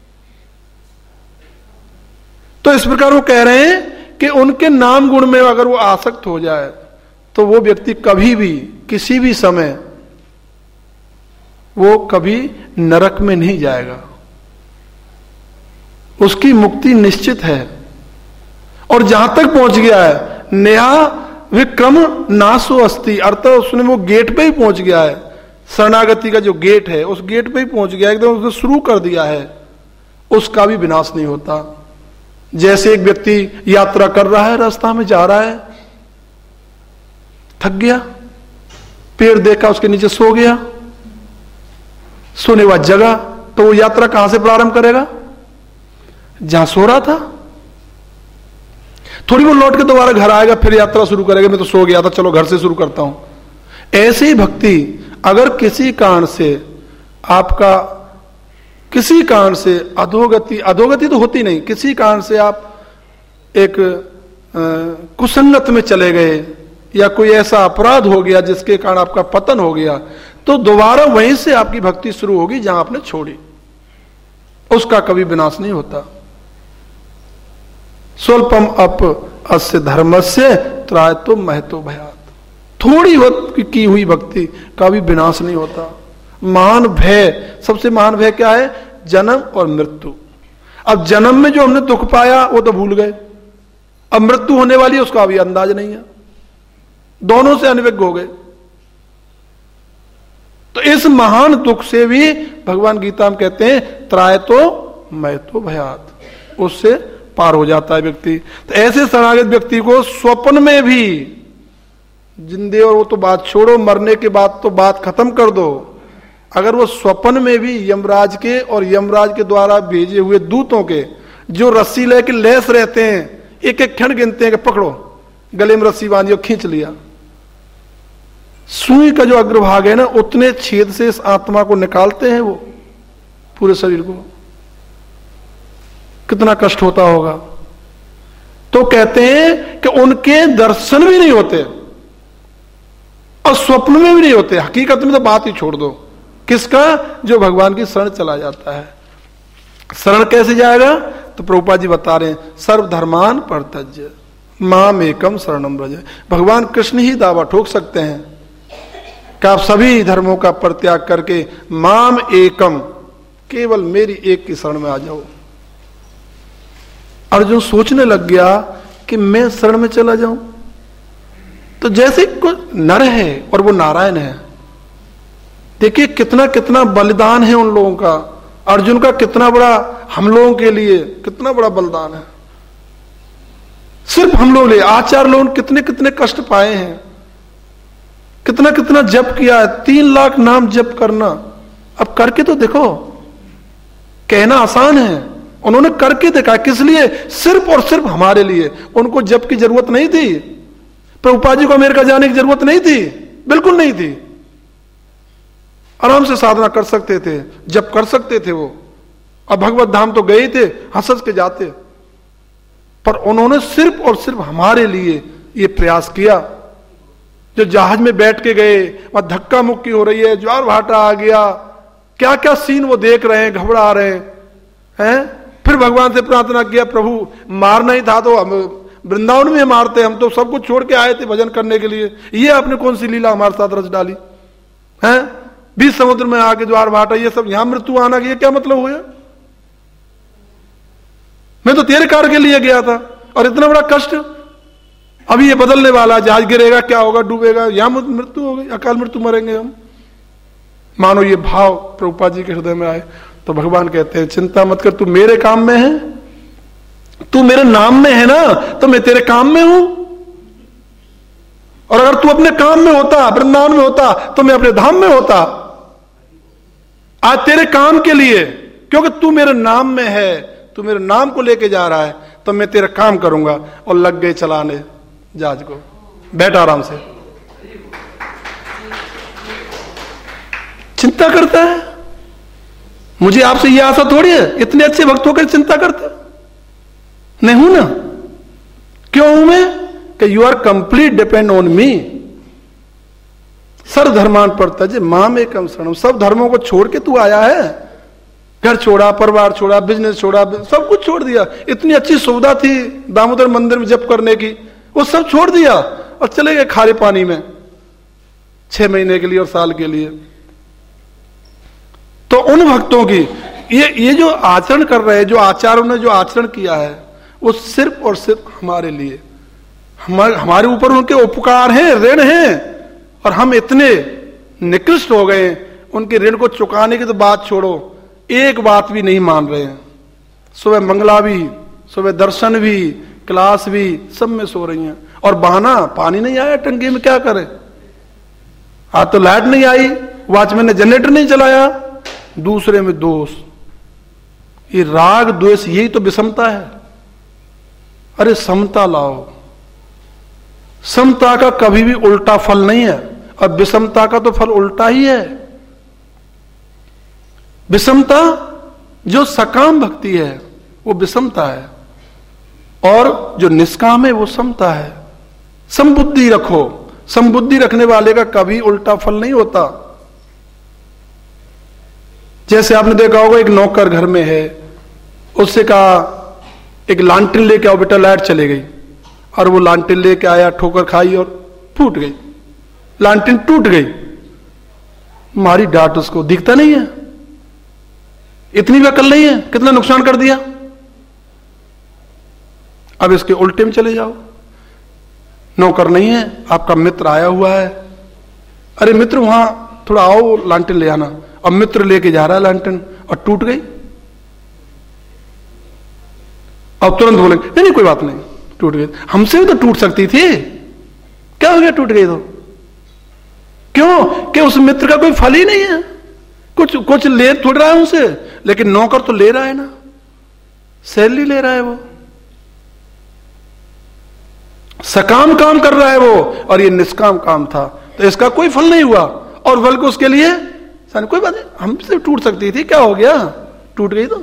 तो इस प्रकार वो कह रहे हैं कि उनके नाम गुण में अगर वो आसक्त हो जाए तो वो व्यक्ति कभी भी किसी भी समय वो कभी नरक में नहीं जाएगा, उसकी मुक्ति निश्चित है। और जहां तक पहुंच गया है नेहा विक्रम नासो अस्ति, अर्थात उसने वो गेट पे ही पहुंच गया है, शरणागति का जो गेट है उस गेट पे ही पहुंच गया, एकदम उसने शुरू कर दिया है, उसका भी विनाश नहीं होता। जैसे एक व्यक्ति यात्रा कर रहा है, रास्ता में जा रहा है, थक गया, पेड़ देखा उसके नीचे सो गया, सोने बाद जगह, तो वो यात्रा कहां से प्रारंभ करेगा? जहां सो रहा था। थोड़ी वो लौट के दोबारा घर आएगा फिर यात्रा शुरू करेगा, मैं तो सो गया था चलो घर से शुरू करता हूं। ऐसे ही भक्ति अगर किसी कारण से आपका किसी कारण से अधोगति अधोगति तो होती नहीं, किसी कारण से आप एक कुसंगत में चले गए या कोई ऐसा अपराध हो गया जिसके कारण आपका पतन हो गया, तो दोबारा वहीं से आपकी भक्ति शुरू होगी जहां आपने छोड़ी, उसका कभी विनाश नहीं होता। स्वल्पम अप अस्य धर्मस्य त्रायतो महतो भयात, थोड़ी वक्त की हुई भक्ति का भी विनाश नहीं होता। महान भय, सबसे महान भय क्या है? जन्म और मृत्यु। अब जन्म में जो हमने दुख पाया वो तो भूल गए, अब मृत्यु होने वाली है उसका अभी अंदाज नहीं है, दोनों से अनभिज्ञ हो गए। तो इस महान दुख से भी भगवान गीता में कहते हैं त्रायतो महतो भयात, उससे पार हो जाता है व्यक्ति। तो ऐसे शरणागत व्यक्ति को स्वप्न में भी, जिंदे और वो तो बात छोड़ो, मरने के बाद तो बात खत्म कर दो, अगर वो स्वप्न में भी यमराज के और यमराज के द्वारा भेजे हुए दूतों के जो रस्सी लेके लेस रहते हैं, एक एक क्षण गिनते हैं कि पकड़ो, गले में रस्सी बांधी और खींच लिया, सुई का जो अग्रभाग है ना उतने छेद से इस आत्मा को निकालते हैं वो पूरे शरीर को, कितना कष्ट होता होगा। तो कहते हैं कि उनके दर्शन भी नहीं होते और स्वप्न में भी नहीं होते। हकीकत में तो बात ही छोड़ दो, किसका? जो भगवान की शरण चला जाता है। शरण कैसे जाएगा? तो प्रभुपाद जी बता रहे हैं सर्वधर्मान परित्यज्य माम एकम शरणम व्रज। भगवान कृष्ण ही दावा ठोक सकते हैं कि आप सभी धर्मों का परित्याग करके माम एकम, केवल मेरी एक की शरण में आ जाओ। अर्जुन सोचने लग गया कि मैं शरण में चला जाऊं, तो जैसे कोई नर है और वो नारायण है, देखिए कितना कितना बलिदान है उन लोगों का, अर्जुन का कितना बड़ा हम लोगों के लिए कितना बड़ा बलिदान है, सिर्फ हम लोग ले आचार लोग कितने कितने कष्ट पाए हैं, कितना कितना जप किया है, तीन लाख नाम जप करना। अब करके तो देखो, कहना आसान है, उन्होंने करके देखा। किस लिए? सिर्फ और सिर्फ हमारे लिए। उनको जप की जरूरत नहीं थी, प्रभुपाद जी को अमेरिका जाने की जरूरत नहीं थी, बिल्कुल नहीं थी, आराम से साधना कर सकते थे, जप कर सकते थे वो। अब भगवत धाम तो गए थे, हंस हंस के जाते, पर उन्होंने सिर्फ और सिर्फ हमारे लिए ये प्रयास किया। जो जहाज में बैठ के गए, वहां धक्का मुक्की हो रही है, ज्वार भाटा आ गया, क्या क्या सीन वो देख रहे हैं, घबरा रहे हैं। फिर भगवान से प्रार्थना किया, प्रभु मारना ही था तो हम वृंदावन में मारते, हम तो सब कुछ छोड़ के आए थे भजन करने के लिए, ये आपने कौन सी लीला हमारे साथ रच डाली है? बीच समुद्र में आके ज्वार भाटा, ये सब यहां मृत्यु आना, ये क्या मतलब हुआ? मैं तो तेरे कार्य के लिए गया था और इतना बड़ा कष्ट, अभी ये बदलने वाला, जहाज गिरेगा, क्या होगा, डूबेगा, यहां मृत्यु हो गई, अकाल मृत्यु मरेंगे हम। मानो ये भाव प्रभुपाद जी के हृदय में आए तो भगवान कहते हैं चिंता मत कर, तू मेरे काम में है, तू मेरे नाम में है ना, तो मैं तेरे काम में हूं। और अगर तू अपने काम में होता, वृंदावन में होता, तो मैं अपने धाम में होता। आज तेरे काम के लिए, क्योंकि तू मेरे नाम में है, तू मेरे नाम को लेके जा रहा है, तो मैं तेरा काम करूंगा। और लग गए चलाने जहाज को, बैठा आराम से, चिंता करता है। मुझे आपसे यह आशा थोड़ी है, इतने अच्छे भक्त होकर चिंता करते नहीं हूं ना। क्यों हूं मैं? कि you are complete depend on me. सर्वधर्मान परित्यज्य माम एकम शरणम, सब धर्मों को छोड़ के तू आया है। घर छोड़ा, परिवार छोड़ा, बिजनेस छोड़ा, सब कुछ छोड़ दिया। इतनी अच्छी सुविधा थी दामोदर मंदिर में जप करने की, वो सब छोड़ दिया और चले गए खारे पानी में छह महीने के लिए और साल के लिए। तो उन भक्तों की ये ये जो आचरण कर रहे हैं, जो आचार्यों ने जो आचरण किया है, वो सिर्फ और सिर्फ हमारे लिए, हमारे हमारे ऊपर उनके उपकार हैं, ऋण हैं, और हम इतने निकृष्ट हो गए, उनके ऋण को चुकाने की तो बात छोड़ो, एक बात भी नहीं मान रहे हैं। सुबह मंगला भी, सुबह दर्शन भी, क्लास भी, सब में सो रही हैं। और बहाना, पानी नहीं आया टंकी में, क्या करें? आज तो लाइट नहीं आई, वॉचमैन ने जनरेटर नहीं चलाया, दूसरे में दोष। ये राग द्वेष, यही तो विषमता है। अरे समता लाओ। समता का कभी भी उल्टा फल नहीं है, और विषमता का तो फल उल्टा ही है। विषमता जो सकाम भक्ति है वो विषमता है, और जो निष्काम है वो समता है। समबुद्धि रखो, समबुद्धि रखने वाले का कभी उल्टा फल नहीं होता। जैसे आपने देखा होगा, एक नौकर घर में है, उससे कहा एक लालटेन लेके आओ बेटा, लाइट चली गई, और वो लालटेन लेके आया, ठोकर खाई और फूट गई, लालटेन टूट गई। मारी डांट उसको, दिखता नहीं है, इतनी भी अकल नहीं है, कितना नुकसान कर दिया। अब इसके उल्टे में चले जाओ, नौकर नहीं है, आपका मित्र आया हुआ है, अरे मित्र वहां थोड़ा आओ, लालटेन ले आना। अब मित्र लेके जा रहा है लालटेन, और टूट गई। अब तुरंत बोलेंगे नहीं नहीं कोई बात नहीं, टूट गई, हमसे भी तो टूट सकती थी, क्या हो गया टूट गई तो? क्यों? कि उस मित्र का कोई फल ही नहीं है, कुछ कुछ ले थोड़ रहा है उनसे, लेकिन नौकर तो ले रहा है ना, सैलरी ले रहा है, वो सकाम काम कर रहा है वो, और ये निष्काम काम था, तो इसका कोई फल नहीं हुआ। और बल्कि उसके लिए कोई बात नहीं, हमसे टूट सकती थी, क्या हो गया, टूट गई तो।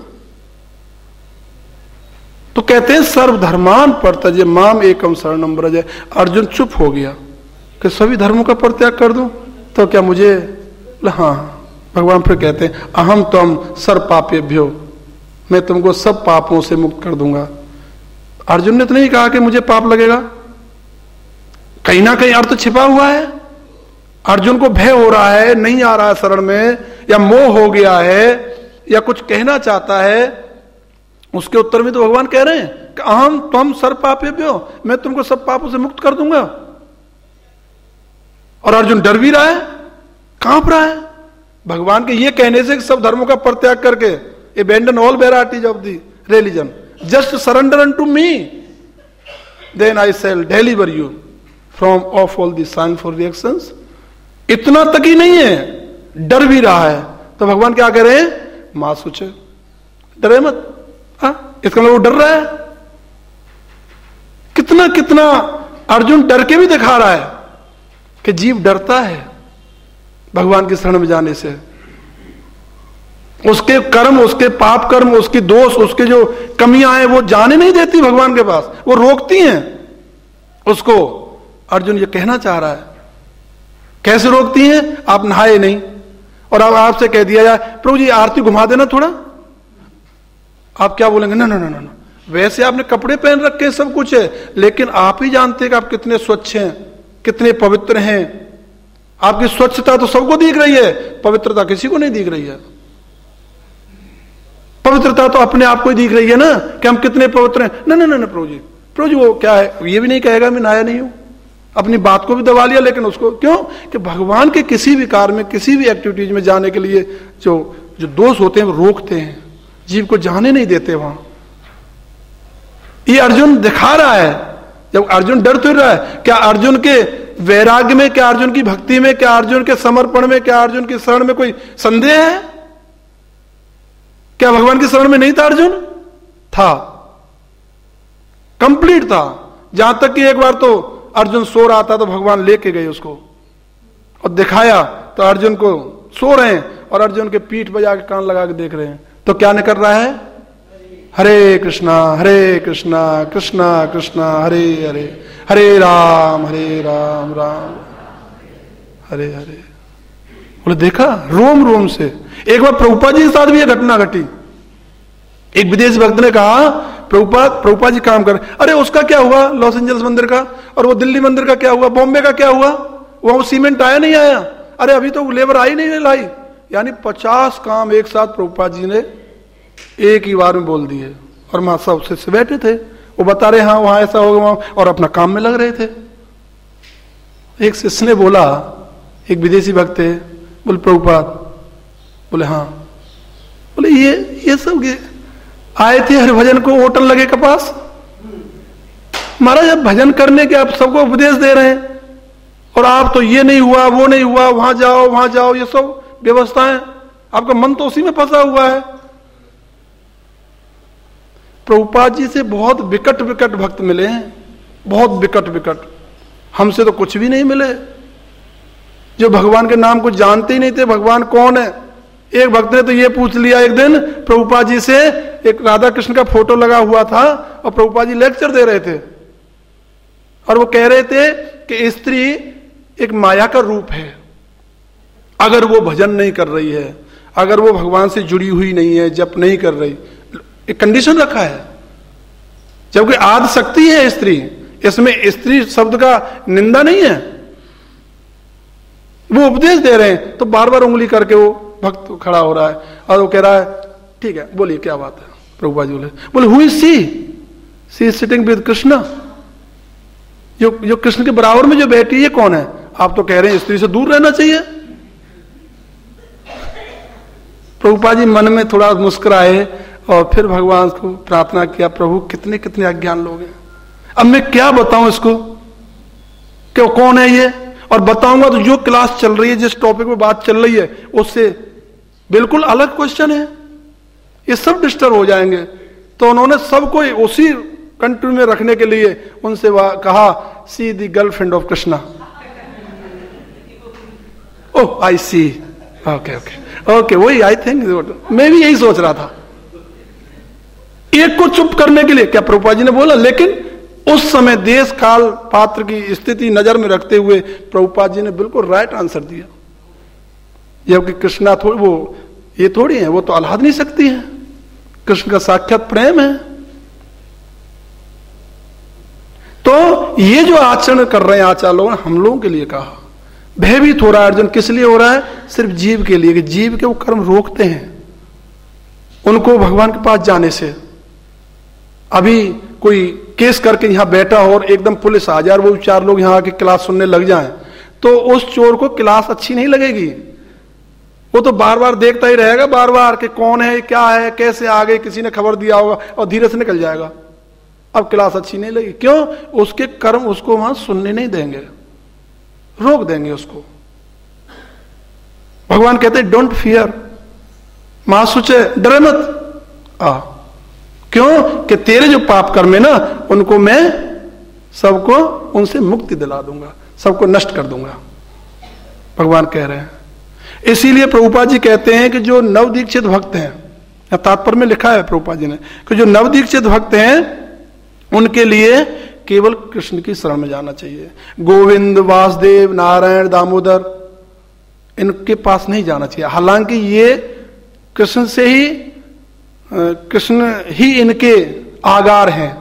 तो कहते हैं सर्वधर्मान परित्यज्य माम एकम शरणम व्रज। अर्जुन चुप हो गया कि सभी धर्मों का परित्याग कर दूं तो क्या मुझे? हाँ। भगवान फिर कहते हैं अहम त्वम सर्व पापेभ्यो, मैं तुमको सब पापों से मुक्त कर दूंगा। अर्जुन ने तो नहीं कहा कि मुझे पाप लगेगा, कहीं ना कहीं अर्थ छिपा हुआ है। अर्जुन को भय हो रहा है, नहीं आ रहा है शरण में, या मोह हो गया है, या कुछ कहना चाहता है। उसके उत्तर में तो भगवान कह रहे हैं कि अहम त्वम सर्व पापेभ्यो, मैं तुमको सब पापों से मुक्त कर दूंगा। और अर्जुन डर भी रहा है, कांप रहा है भगवान के ये कहने से कि सब धर्मों का परित्याग करके, abandon all varieties of the religion, just surrender unto me, then I shall deliver you from of all the sinful reactions. इतना तक ही नहीं है, डर भी रहा है। तो भगवान क्या कह रहे हैं? मां सोचे डरे मत। हाँ, इसका मतलब वो डर रहा है। कितना कितना अर्जुन डर के भी दिखा रहा है कि जीव डरता है भगवान की शरण में जाने से। उसके कर्म, उसके पाप कर्म, उसकी दोष, उसके जो कमियां हैं वो जाने नहीं देती भगवान के पास, वो रोकती हैं उसको। अर्जुन ये कहना चाह रहा है। कैसे रोकती हैं? आप नहाए नहीं और अब आपसे कह दिया जाए प्रभु जी आरती घुमा देना थोड़ा, आप क्या बोलेंगे? ना ना ना ना, वैसे आपने कपड़े पहन रखे हैं, सब कुछ है, लेकिन आप ही जानते हैं कि आप कितने स्वच्छ हैं, कितने पवित्र हैं। आपकी स्वच्छता तो सबको दिख रही है, पवित्रता किसी को नहीं दिख रही है। पवित्रता तो अपने आप को ही दिख रही है ना कि हम कितने पवित्र हैं। नहीं नहीं नहीं प्रभु जी, प्रभु जी वो क्या है, ये भी नहीं कहेगा मैं नहाया नहीं हूं, अपनी बात को भी दबा लिया। लेकिन उसको क्यों कि भगवान के किसी भी कार्य में, किसी भी एक्टिविटीज में जाने के लिए जो जो दोष होते हैं वो रोकते हैं, जीव को जाने नहीं देते वहां। ये अर्जुन दिखा रहा है, जब अर्जुन डर तो रहा है, क्या अर्जुन के वैराग्य में, क्या अर्जुन की भक्ति में, क्या अर्जुन के समर्पण में, क्या अर्जुन की शरण में कोई संदेह है? क्या भगवान की शरण में नहीं था अर्जुन? था, कंप्लीट था। जहां तक कि एक बार तो अर्जुन सो रहा था तो भगवान लेके गए उसको और दिखाया, तो अर्जुन को सो रहे हैं और अर्जुन के पीठ बजा के कान लगा के देख रहे हैं, तो क्या नहीं कर रहा है, हरे कृष्णा हरे कृष्णा कृष्णा कृष्णा हरे हरे, हरे राम हरे राम राम हरे हरे। बोले देखा, रोम रोम से। एक बार प्रभुपाद जी के साथ भी यह घटना घटी। एक विदेशी भक्त ने कहा प्रभुपाद प्रभुपाद जी काम कर, अरे उसका क्या हुआ लॉस एंजल्स मंदिर का, और वो दिल्ली मंदिर का क्या हुआ, बॉम्बे का क्या हुआ, वहां सीमेंट आया नहीं आया, अरे अभी तो लेबर आई नहीं लाई। यानी पचास काम एक साथ प्रभुपाद जी ने एक ही बार में बोल दिए, और वहां सब से बैठे थे, वो बता रहे हाँ वहां ऐसा होगा वहां, और अपना काम में लग रहे थे। एक शिष्य ने बोला, एक विदेशी भक्त थे, बोले प्रभुपाद, बोले हाँ, बोले ये ये सब ये आए थे हरिभजन को होटल लगे के पास, महाराज अब भजन करने के आप सबको उपदेश दे रहे हैं, और आप तो ये नहीं हुआ वो नहीं हुआ, वहां जाओ वहां जाओ, ये सब व्यवस्थाएं, आपका मन तो उसी में फंसा हुआ है। प्रभुपाद जी से बहुत विकट विकट भक्त मिले हैं, बहुत विकट विकट, हमसे तो कुछ भी नहीं मिले, जो भगवान के नाम को जानते ही नहीं थे भगवान कौन है। एक भक्त ने तो ये पूछ लिया एक दिन प्रभुपाद जी से, एक राधा कृष्ण का फोटो लगा हुआ था और प्रभुपाद जी लेक्चर दे रहे थे, और वो कह रहे थे कि स्त्री एक माया का रूप है, अगर वो भजन नहीं कर रही है, अगर वो भगवान से जुड़ी हुई नहीं है, जप नहीं कर रही, एक कंडीशन रखा है, जबकि आदि शक्ति है स्त्री, इसमें स्त्री शब्द का निंदा नहीं है। वो उपदेश दे रहे हैं तो बार बार उंगली करके वो भक्त खड़ा हो रहा है, और वो कह रहा है ठीक है बोलिए क्या बात है। प्रभुपाद जी बोले बोले who is she, she is sitting with Krishna, जो जो कृष्ण के बराबर में जो बैठी है ये कौन है? आप तो कह रहे हैं स्त्री से दूर रहना चाहिए। प्रभुपाद जी मन में थोड़ा मुस्कुराए और फिर भगवान को प्रार्थना किया, प्रभु कितने कितने अज्ञान लोग हैं, अब मैं क्या बताऊं इसको कि कौन है ये, और बताऊंगा तो जो क्लास चल रही है, जिस टॉपिक पे बात चल रही है उससे बिल्कुल अलग क्वेश्चन है, ये सब डिस्टर्ब हो जाएंगे। तो उन्होंने सबको उसी कंट्री में रखने के लिए उनसे कहा she the girlfriend of Krishna. Oh I see, okay okay okay, वही आई थिंक मैं भी यही सोच रहा था, एक को चुप करने के लिए क्या प्रभुपाद जी ने बोला, लेकिन उस समय देश काल पात्र की स्थिति नजर में रखते हुए प्रभुपाद जी ने बिल्कुल राइट आंसर दिया। जबकि कृष्णा थोड़ी वो ये थोड़ी है, वो तो आह्लाद नहीं सकती है, कृष्ण का साक्षात प्रेम है। तो ये जो आचरण कर रहे हैं आचार्य लोगों ने हम लोगों के लिए कहा, भयभीत हो रहा है अर्जुन, किस लिए हो रहा है? सिर्फ जीव के लिए, कि जीव के वो कर्म रोकते हैं उनको भगवान के पास जाने से। अभी कोई केस करके यहां बैठा हो और एकदम पुलिस आ जाए और वो चार लोग यहां आके क्लास सुनने लग जाएं, तो उस चोर को क्लास अच्छी नहीं लगेगी, वो तो बार बार देखता ही रहेगा, बार बार कि कौन है, क्या है, कैसे आ गए, किसी ने खबर दिया होगा, और धीरे से निकल जाएगा। अब क्लास अच्छी नहीं लगेगी, क्यों? उसके कर्म उसको वहां सुनने नहीं देंगे, रोक देंगे उसको। भगवान कहते हैं डोंट फियर, मां सोचे डरे मत आ, क्यों? कि तेरे जो पाप कर्म है ना उनको मैं सबको उनसे मुक्ति दिला दूंगा, सबको नष्ट कर दूंगा, भगवान कह रहे हैं। इसीलिए प्रभुपाद जी कहते हैं कि जो नवदीक्षित भक्त हैं, तात्पर्य में लिखा है प्रभुपाद जी ने कि जो नवदीक्षित भक्त हैं उनके लिए केवल कृष्ण की शरण में जाना चाहिए। गोविंद, वासुदेव, नारायण, दामोदर, इनके पास नहीं जाना चाहिए। हालांकि ये कृष्ण से ही कृष्ण ही इनके आगार हैं।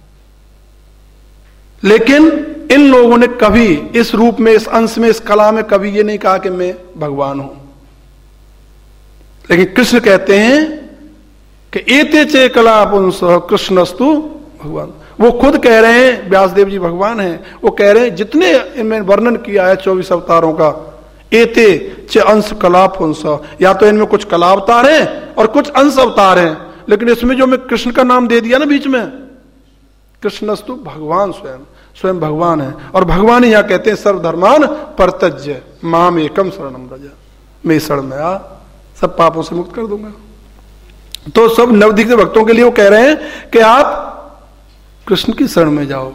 लेकिन इन लोगों ने कभी इस रूप में, इस अंश में, इस कला में कभी ये नहीं कहा कि मैं भगवान हूं। लेकिन कृष्ण कहते हैं कि एते चे कला पुंस कृष्णस्तु भगवान। वो खुद कह रहे हैं, व्यासदेव जी भगवान हैं, वो कह रहे हैं जितने इनमें वर्णन किया है चौबीस अवतारों का, एते चे अंश कला पुंस, या तो इनमें कुछ कला अवतार हैं और कुछ अंश अवतार हैं, लेकिन इसमें जो मैं कृष्ण का नाम दे दिया ना बीच में, कृष्णस्तु भगवान, स्वयं स्वयं भगवान है। और भगवान ही यहां कहते हैं सर्वधर्मान परत्यज्य माम एकम शरणम व्रज, मैं शरण में आ, सब पापों से मुक्त कर दूंगा। तो सब नवदीक्षित भक्तों के लिए वो कह रहे हैं कि आप कृष्ण की शरण में जाओ,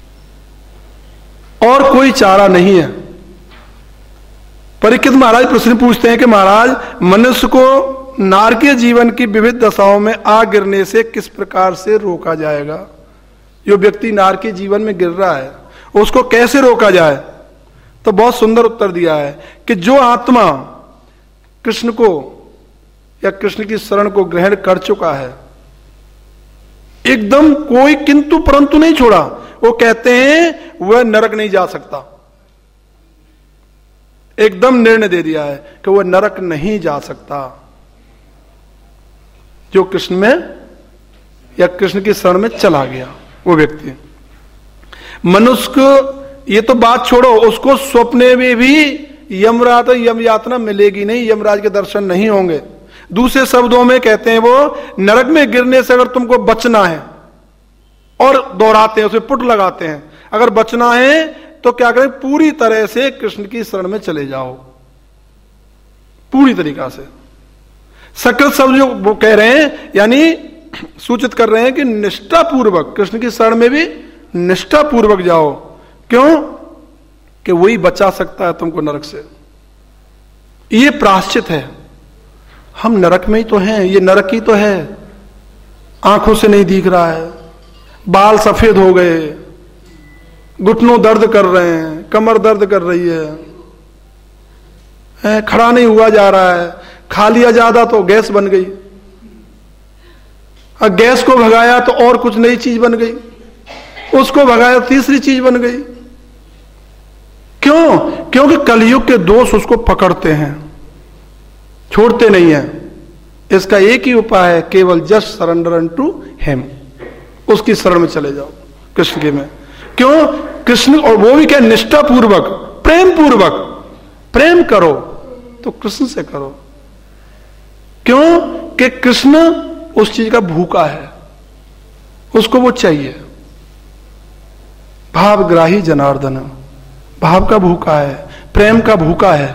और कोई चारा नहीं है। परीक्षित महाराज प्रश्न पूछते हैं कि महाराज, मनुष्य को नारकीय जीवन की विविध दशाओं में आ गिरने से किस प्रकार से रोका जाएगा? जो व्यक्ति नारकीय जीवन में गिर रहा है उसको कैसे रोका जाए? तो बहुत सुंदर उत्तर दिया है कि जो आत्मा कृष्ण को या कृष्ण की शरण को ग्रहण कर चुका है, एकदम कोई किंतु परंतु नहीं छोड़ा, वो कहते हैं वह नरक नहीं जा सकता। एकदम निर्णय दे दिया है कि वह नरक नहीं जा सकता, जो कृष्ण में या कृष्ण की शरण में चला गया वो व्यक्ति। मनुष्य को ये तो बात छोड़ो, उसको स्वप्ने में भी यमराज यम यातना मिलेगी नहीं, यमराज के दर्शन नहीं होंगे। दूसरे शब्दों में कहते हैं वो, नरक में गिरने से अगर तुमको बचना है, और दोहराते हैं उसे पुट लगाते हैं, अगर बचना है तो क्या करें, पूरी तरह से कृष्ण की शरण में चले जाओ, पूरी तरीका से। सकृत शब्द जो वो कह रहे हैं, यानी सूचित कर रहे हैं कि निष्ठा पूर्वक कृष्ण की शरण में भी निष्ठा पूर्वक जाओ। क्यों? कि वही बचा सकता है तुमको नरक से। ये प्रायश्चित है। हम नरक में ही तो हैं, ये नरक ही तो है। आंखों से नहीं दिख रहा है, बाल सफेद हो गए, घुटनों दर्द कर रहे हैं, कमर दर्द कर रही है, है खड़ा नहीं हुआ जा रहा है, खा लिया ज्यादा तो गैस बन गई, और गैस को भगाया तो और कुछ नई चीज बन गई, उसको भगाया तीसरी चीज बन गई। क्यों? क्योंकि कलयुग के दोष उसको पकड़ते हैं, छोड़ते नहीं हैं। इसका एक ही उपाय है, केवल जस्ट सरेंडर टू हिम, उसकी शरण में चले जाओ, कृष्ण के में। क्यों? कृष्ण, और वो भी क्या, निष्ठा पूर्वक, प्रेम पूर्वक। प्रेम करो तो कृष्ण से करो। क्यों? कि कृष्ण उस चीज का भूखा है, उसको वो चाहिए। भावग्राही जनार्दन, भाव का भूखा है, प्रेम का भूखा है।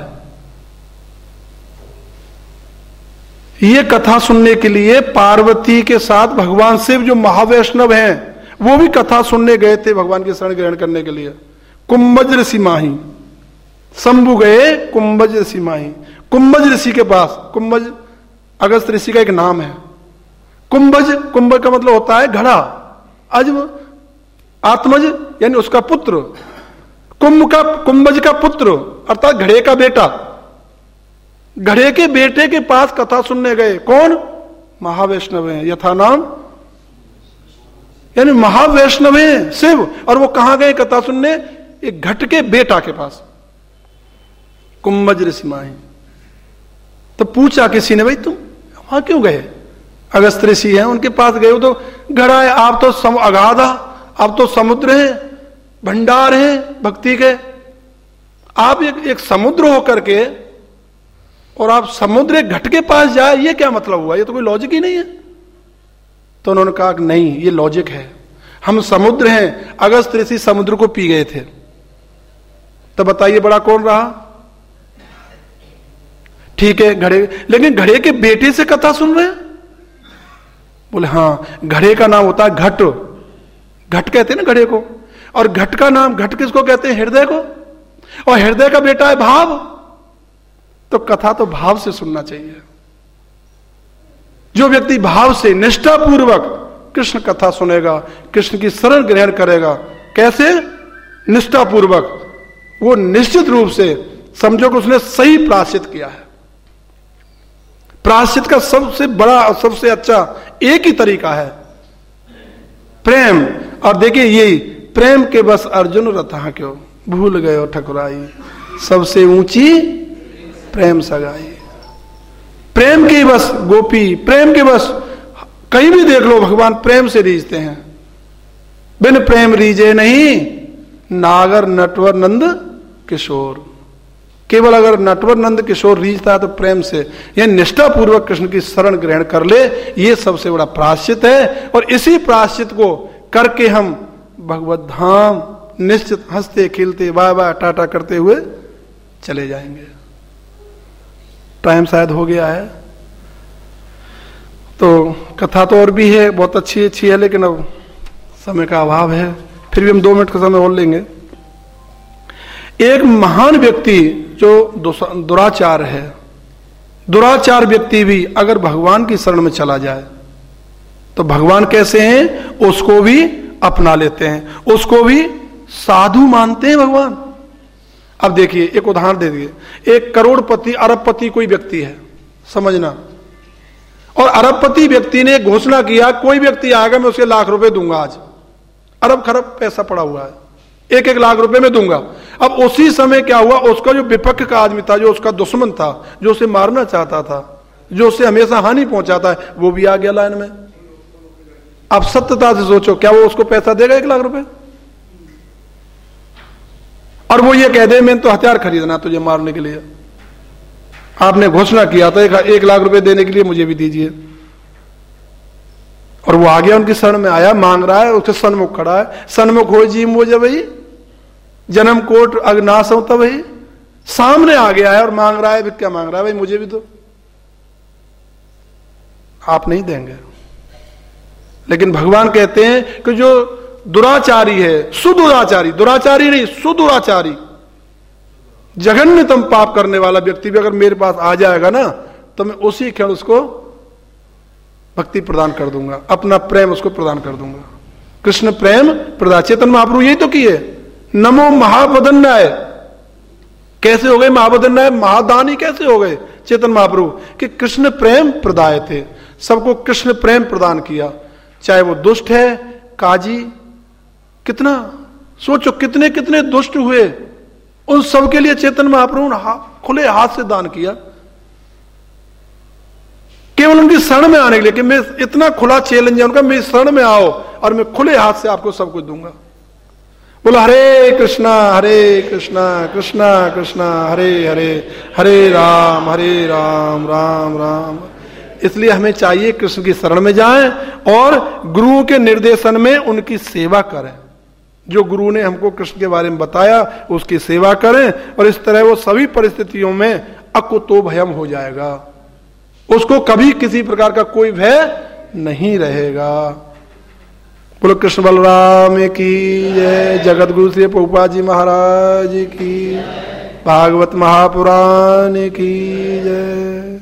ये कथा सुनने के लिए पार्वती के साथ भगवान शिव जो महावैष्णव हैं वो भी कथा सुनने गए थे भगवान की शरण ग्रहण करने के लिए। कुंभज ऋषि माही, शंभु गए कुंभज ऋषि माही, कुंभज ऋषि के पास। कुंभज अगस्त ऋषि का एक नाम है। कुंभज, कुंभ का मतलब होता है घड़ा, अजब आत्मज यानी उसका पुत्र, कुंभ का, कुंभज का पुत्र अर्थात घड़े का बेटा। घड़े के बेटे के पास कथा सुनने गए। कौन? महावैष्णव है, यथा नाम, यानी महावैष्णव है शिव। और वो कहां गए कथा सुनने? एक घट के बेटा के पास, कुंभज ऋषि माही। तो पूछा किसी ने, भाई तुम वहां क्यों गए? अगस्त ऋषि हैं, उनके पास गए। वो तो घड़ा है, आप तो सम अगाधा, आप तो समुद्र है, भंडार है भक्ति के। आप एक, एक समुद्र होकर के और आप समुद्र एक घट के पास जाए, ये क्या मतलब हुआ? ये तो कोई लॉजिक ही नहीं है। तो उन्होंने कहा कि नहीं, ये लॉजिक है। हम समुद्र हैं, अगस्त ऋषि समुद्र को पी गए थे। तो बताइए बड़ा कौन रहा? ठीक है घड़े, लेकिन घड़े के बेटे से कथा सुन रहे हैं। बोले हाँ, घड़े का नाम होता है घट, घट कहते हैं ना घड़े को। और घट का नाम, घट किसको कहते हैं? हृदय को। और हृदय का बेटा है भाव। तो कथा तो भाव से सुनना चाहिए। जो व्यक्ति भाव से निष्ठा पूर्वक कृष्ण कथा सुनेगा, कृष्ण की शरण ग्रहण करेगा, कैसे? निष्ठा पूर्वक, वो निश्चित रूप से समझो कि उसने सही प्रायश्चित किया है। प्रायश्चित का सबसे बड़ा और सबसे अच्छा एक ही तरीका है प्रेम। और देखिए यही प्रेम के बस अर्जुन रथा क्यों, भूल गए हो ठकुराई, सबसे ऊंची प्रेम सगाई। प्रेम की बस गोपी, प्रेम के बस कहीं भी देख लो भगवान प्रेम से रीझते हैं। बिन प्रेम रीझे नहीं नागर नटवर नंद किशोर। केवल अगर नटवर नंद किशोर रीझता है तो प्रेम से, यह निष्ठा पूर्वक कृष्ण की शरण ग्रहण कर ले, ये सबसे बड़ा प्रायश्चित है। और इसी प्रायश्चित को करके हम भगवत धाम निश्चित हंसते खिलते वाह वाह टाटा करते हुए चले जाएंगे। टाइम शायद हो गया है, तो कथा तो और भी है, बहुत अच्छी अच्छी है, लेकिन अब समय का अभाव है, फिर भी हम दो मिनट का समय और लेंगे। एक महान व्यक्ति जो दुराचार है, दुराचार व्यक्ति भी अगर भगवान की शरण में चला जाए तो भगवान कैसे हैं, उसको भी अपना लेते हैं, उसको भी साधु मानते हैं भगवान। अब देखिए एक उदाहरण दे दिए, एक करोड़पति अरबपति कोई व्यक्ति है, समझना, और अरबपति व्यक्ति ने घोषणा किया कोई व्यक्ति आएगा मैं उसे लाख रुपए दूंगा, आज अरब खरब पैसा पड़ा हुआ है, एक एक लाख रुपए में दूंगा। अब उसी समय क्या हुआ, उसका जो विपक्ष का आदमी था, जो उसका दुश्मन था, जो उसे मारना चाहता था, जो उसे हमेशा हानि पहुंचाता है, वो भी आ गया लाइन में। अब सत्यता से सोचो, क्या वो उसको पैसा देगा एक लाख रुपए? और वो ये कह दे मैंने तो हथियार खरीदना तुझे मारने के लिए, आपने घोषणा किया था एक, एक लाख रुपए देने के लिए, मुझे भी दीजिए। और वो आ गया, उनकी शरण में आया, मांग रहा है, उसके सन्मुख खड़ा है, सन्मुख हो जी मुझे भाई जन्म कोट अग्नाश हो तब भाई, सामने आ गया है और मांग रहा है, क्या मांग रहा है, भाई मुझे भी दो। आप नहीं देंगे, लेकिन भगवान कहते हैं कि जो दुराचारी है, सुदुराचारी, दुराचारी नहीं सुदुराचारी, जघन्यतम पाप करने वाला व्यक्ति भी अगर मेरे पास आ जाएगा ना, तो मैं उसी क्षण उसको भक्ति प्रदान कर दूंगा, अपना प्रेम उसको प्रदान कर दूंगा। कृष्ण प्रेम प्रदान, चेतन महाप्रभु यही तो किए, नमो महावदन्नाय। कैसे हो गए महावदन्नाय, महादानी कैसे हो गए चेतन महाप्रभु? कि कृष्ण प्रेम प्रदाय थे, सबको कृष्ण प्रेम प्रदान किया, चाहे वो दुष्ट है, काजी, कितना सोचो कितने कितने दुष्ट हुए, उन सबके लिए चेतन महाप्रभु ने खुले हाथ से दान किया, केवल उनकी शरण में आने के लिए कि मैं इतना खुला चैलेंज है उनका, मेरी शरण में आओ और मैं खुले हाथ से आपको सब कुछ दूंगा। बोलो हरे कृष्णा हरे कृष्णा कृष्णा कृष्णा हरे हरे, हरे राम हरे राम राम राम। इसलिए हमें चाहिए कृष्ण की शरण में जाएं और गुरुओं के निर्देशन में उनकी सेवा करें। जो गुरु ने हमको कृष्ण के बारे में बताया उसकी सेवा करें, और इस तरह वो सभी परिस्थितियों में अकुतो भयम हो जाएगा, उसको कभी किसी प्रकार का कोई भय नहीं रहेगा। बोलो कृष्ण बलराम की जय, जगत गुरु श्री प्रभुपाद जी महाराज की, भागवत महापुराण की जय।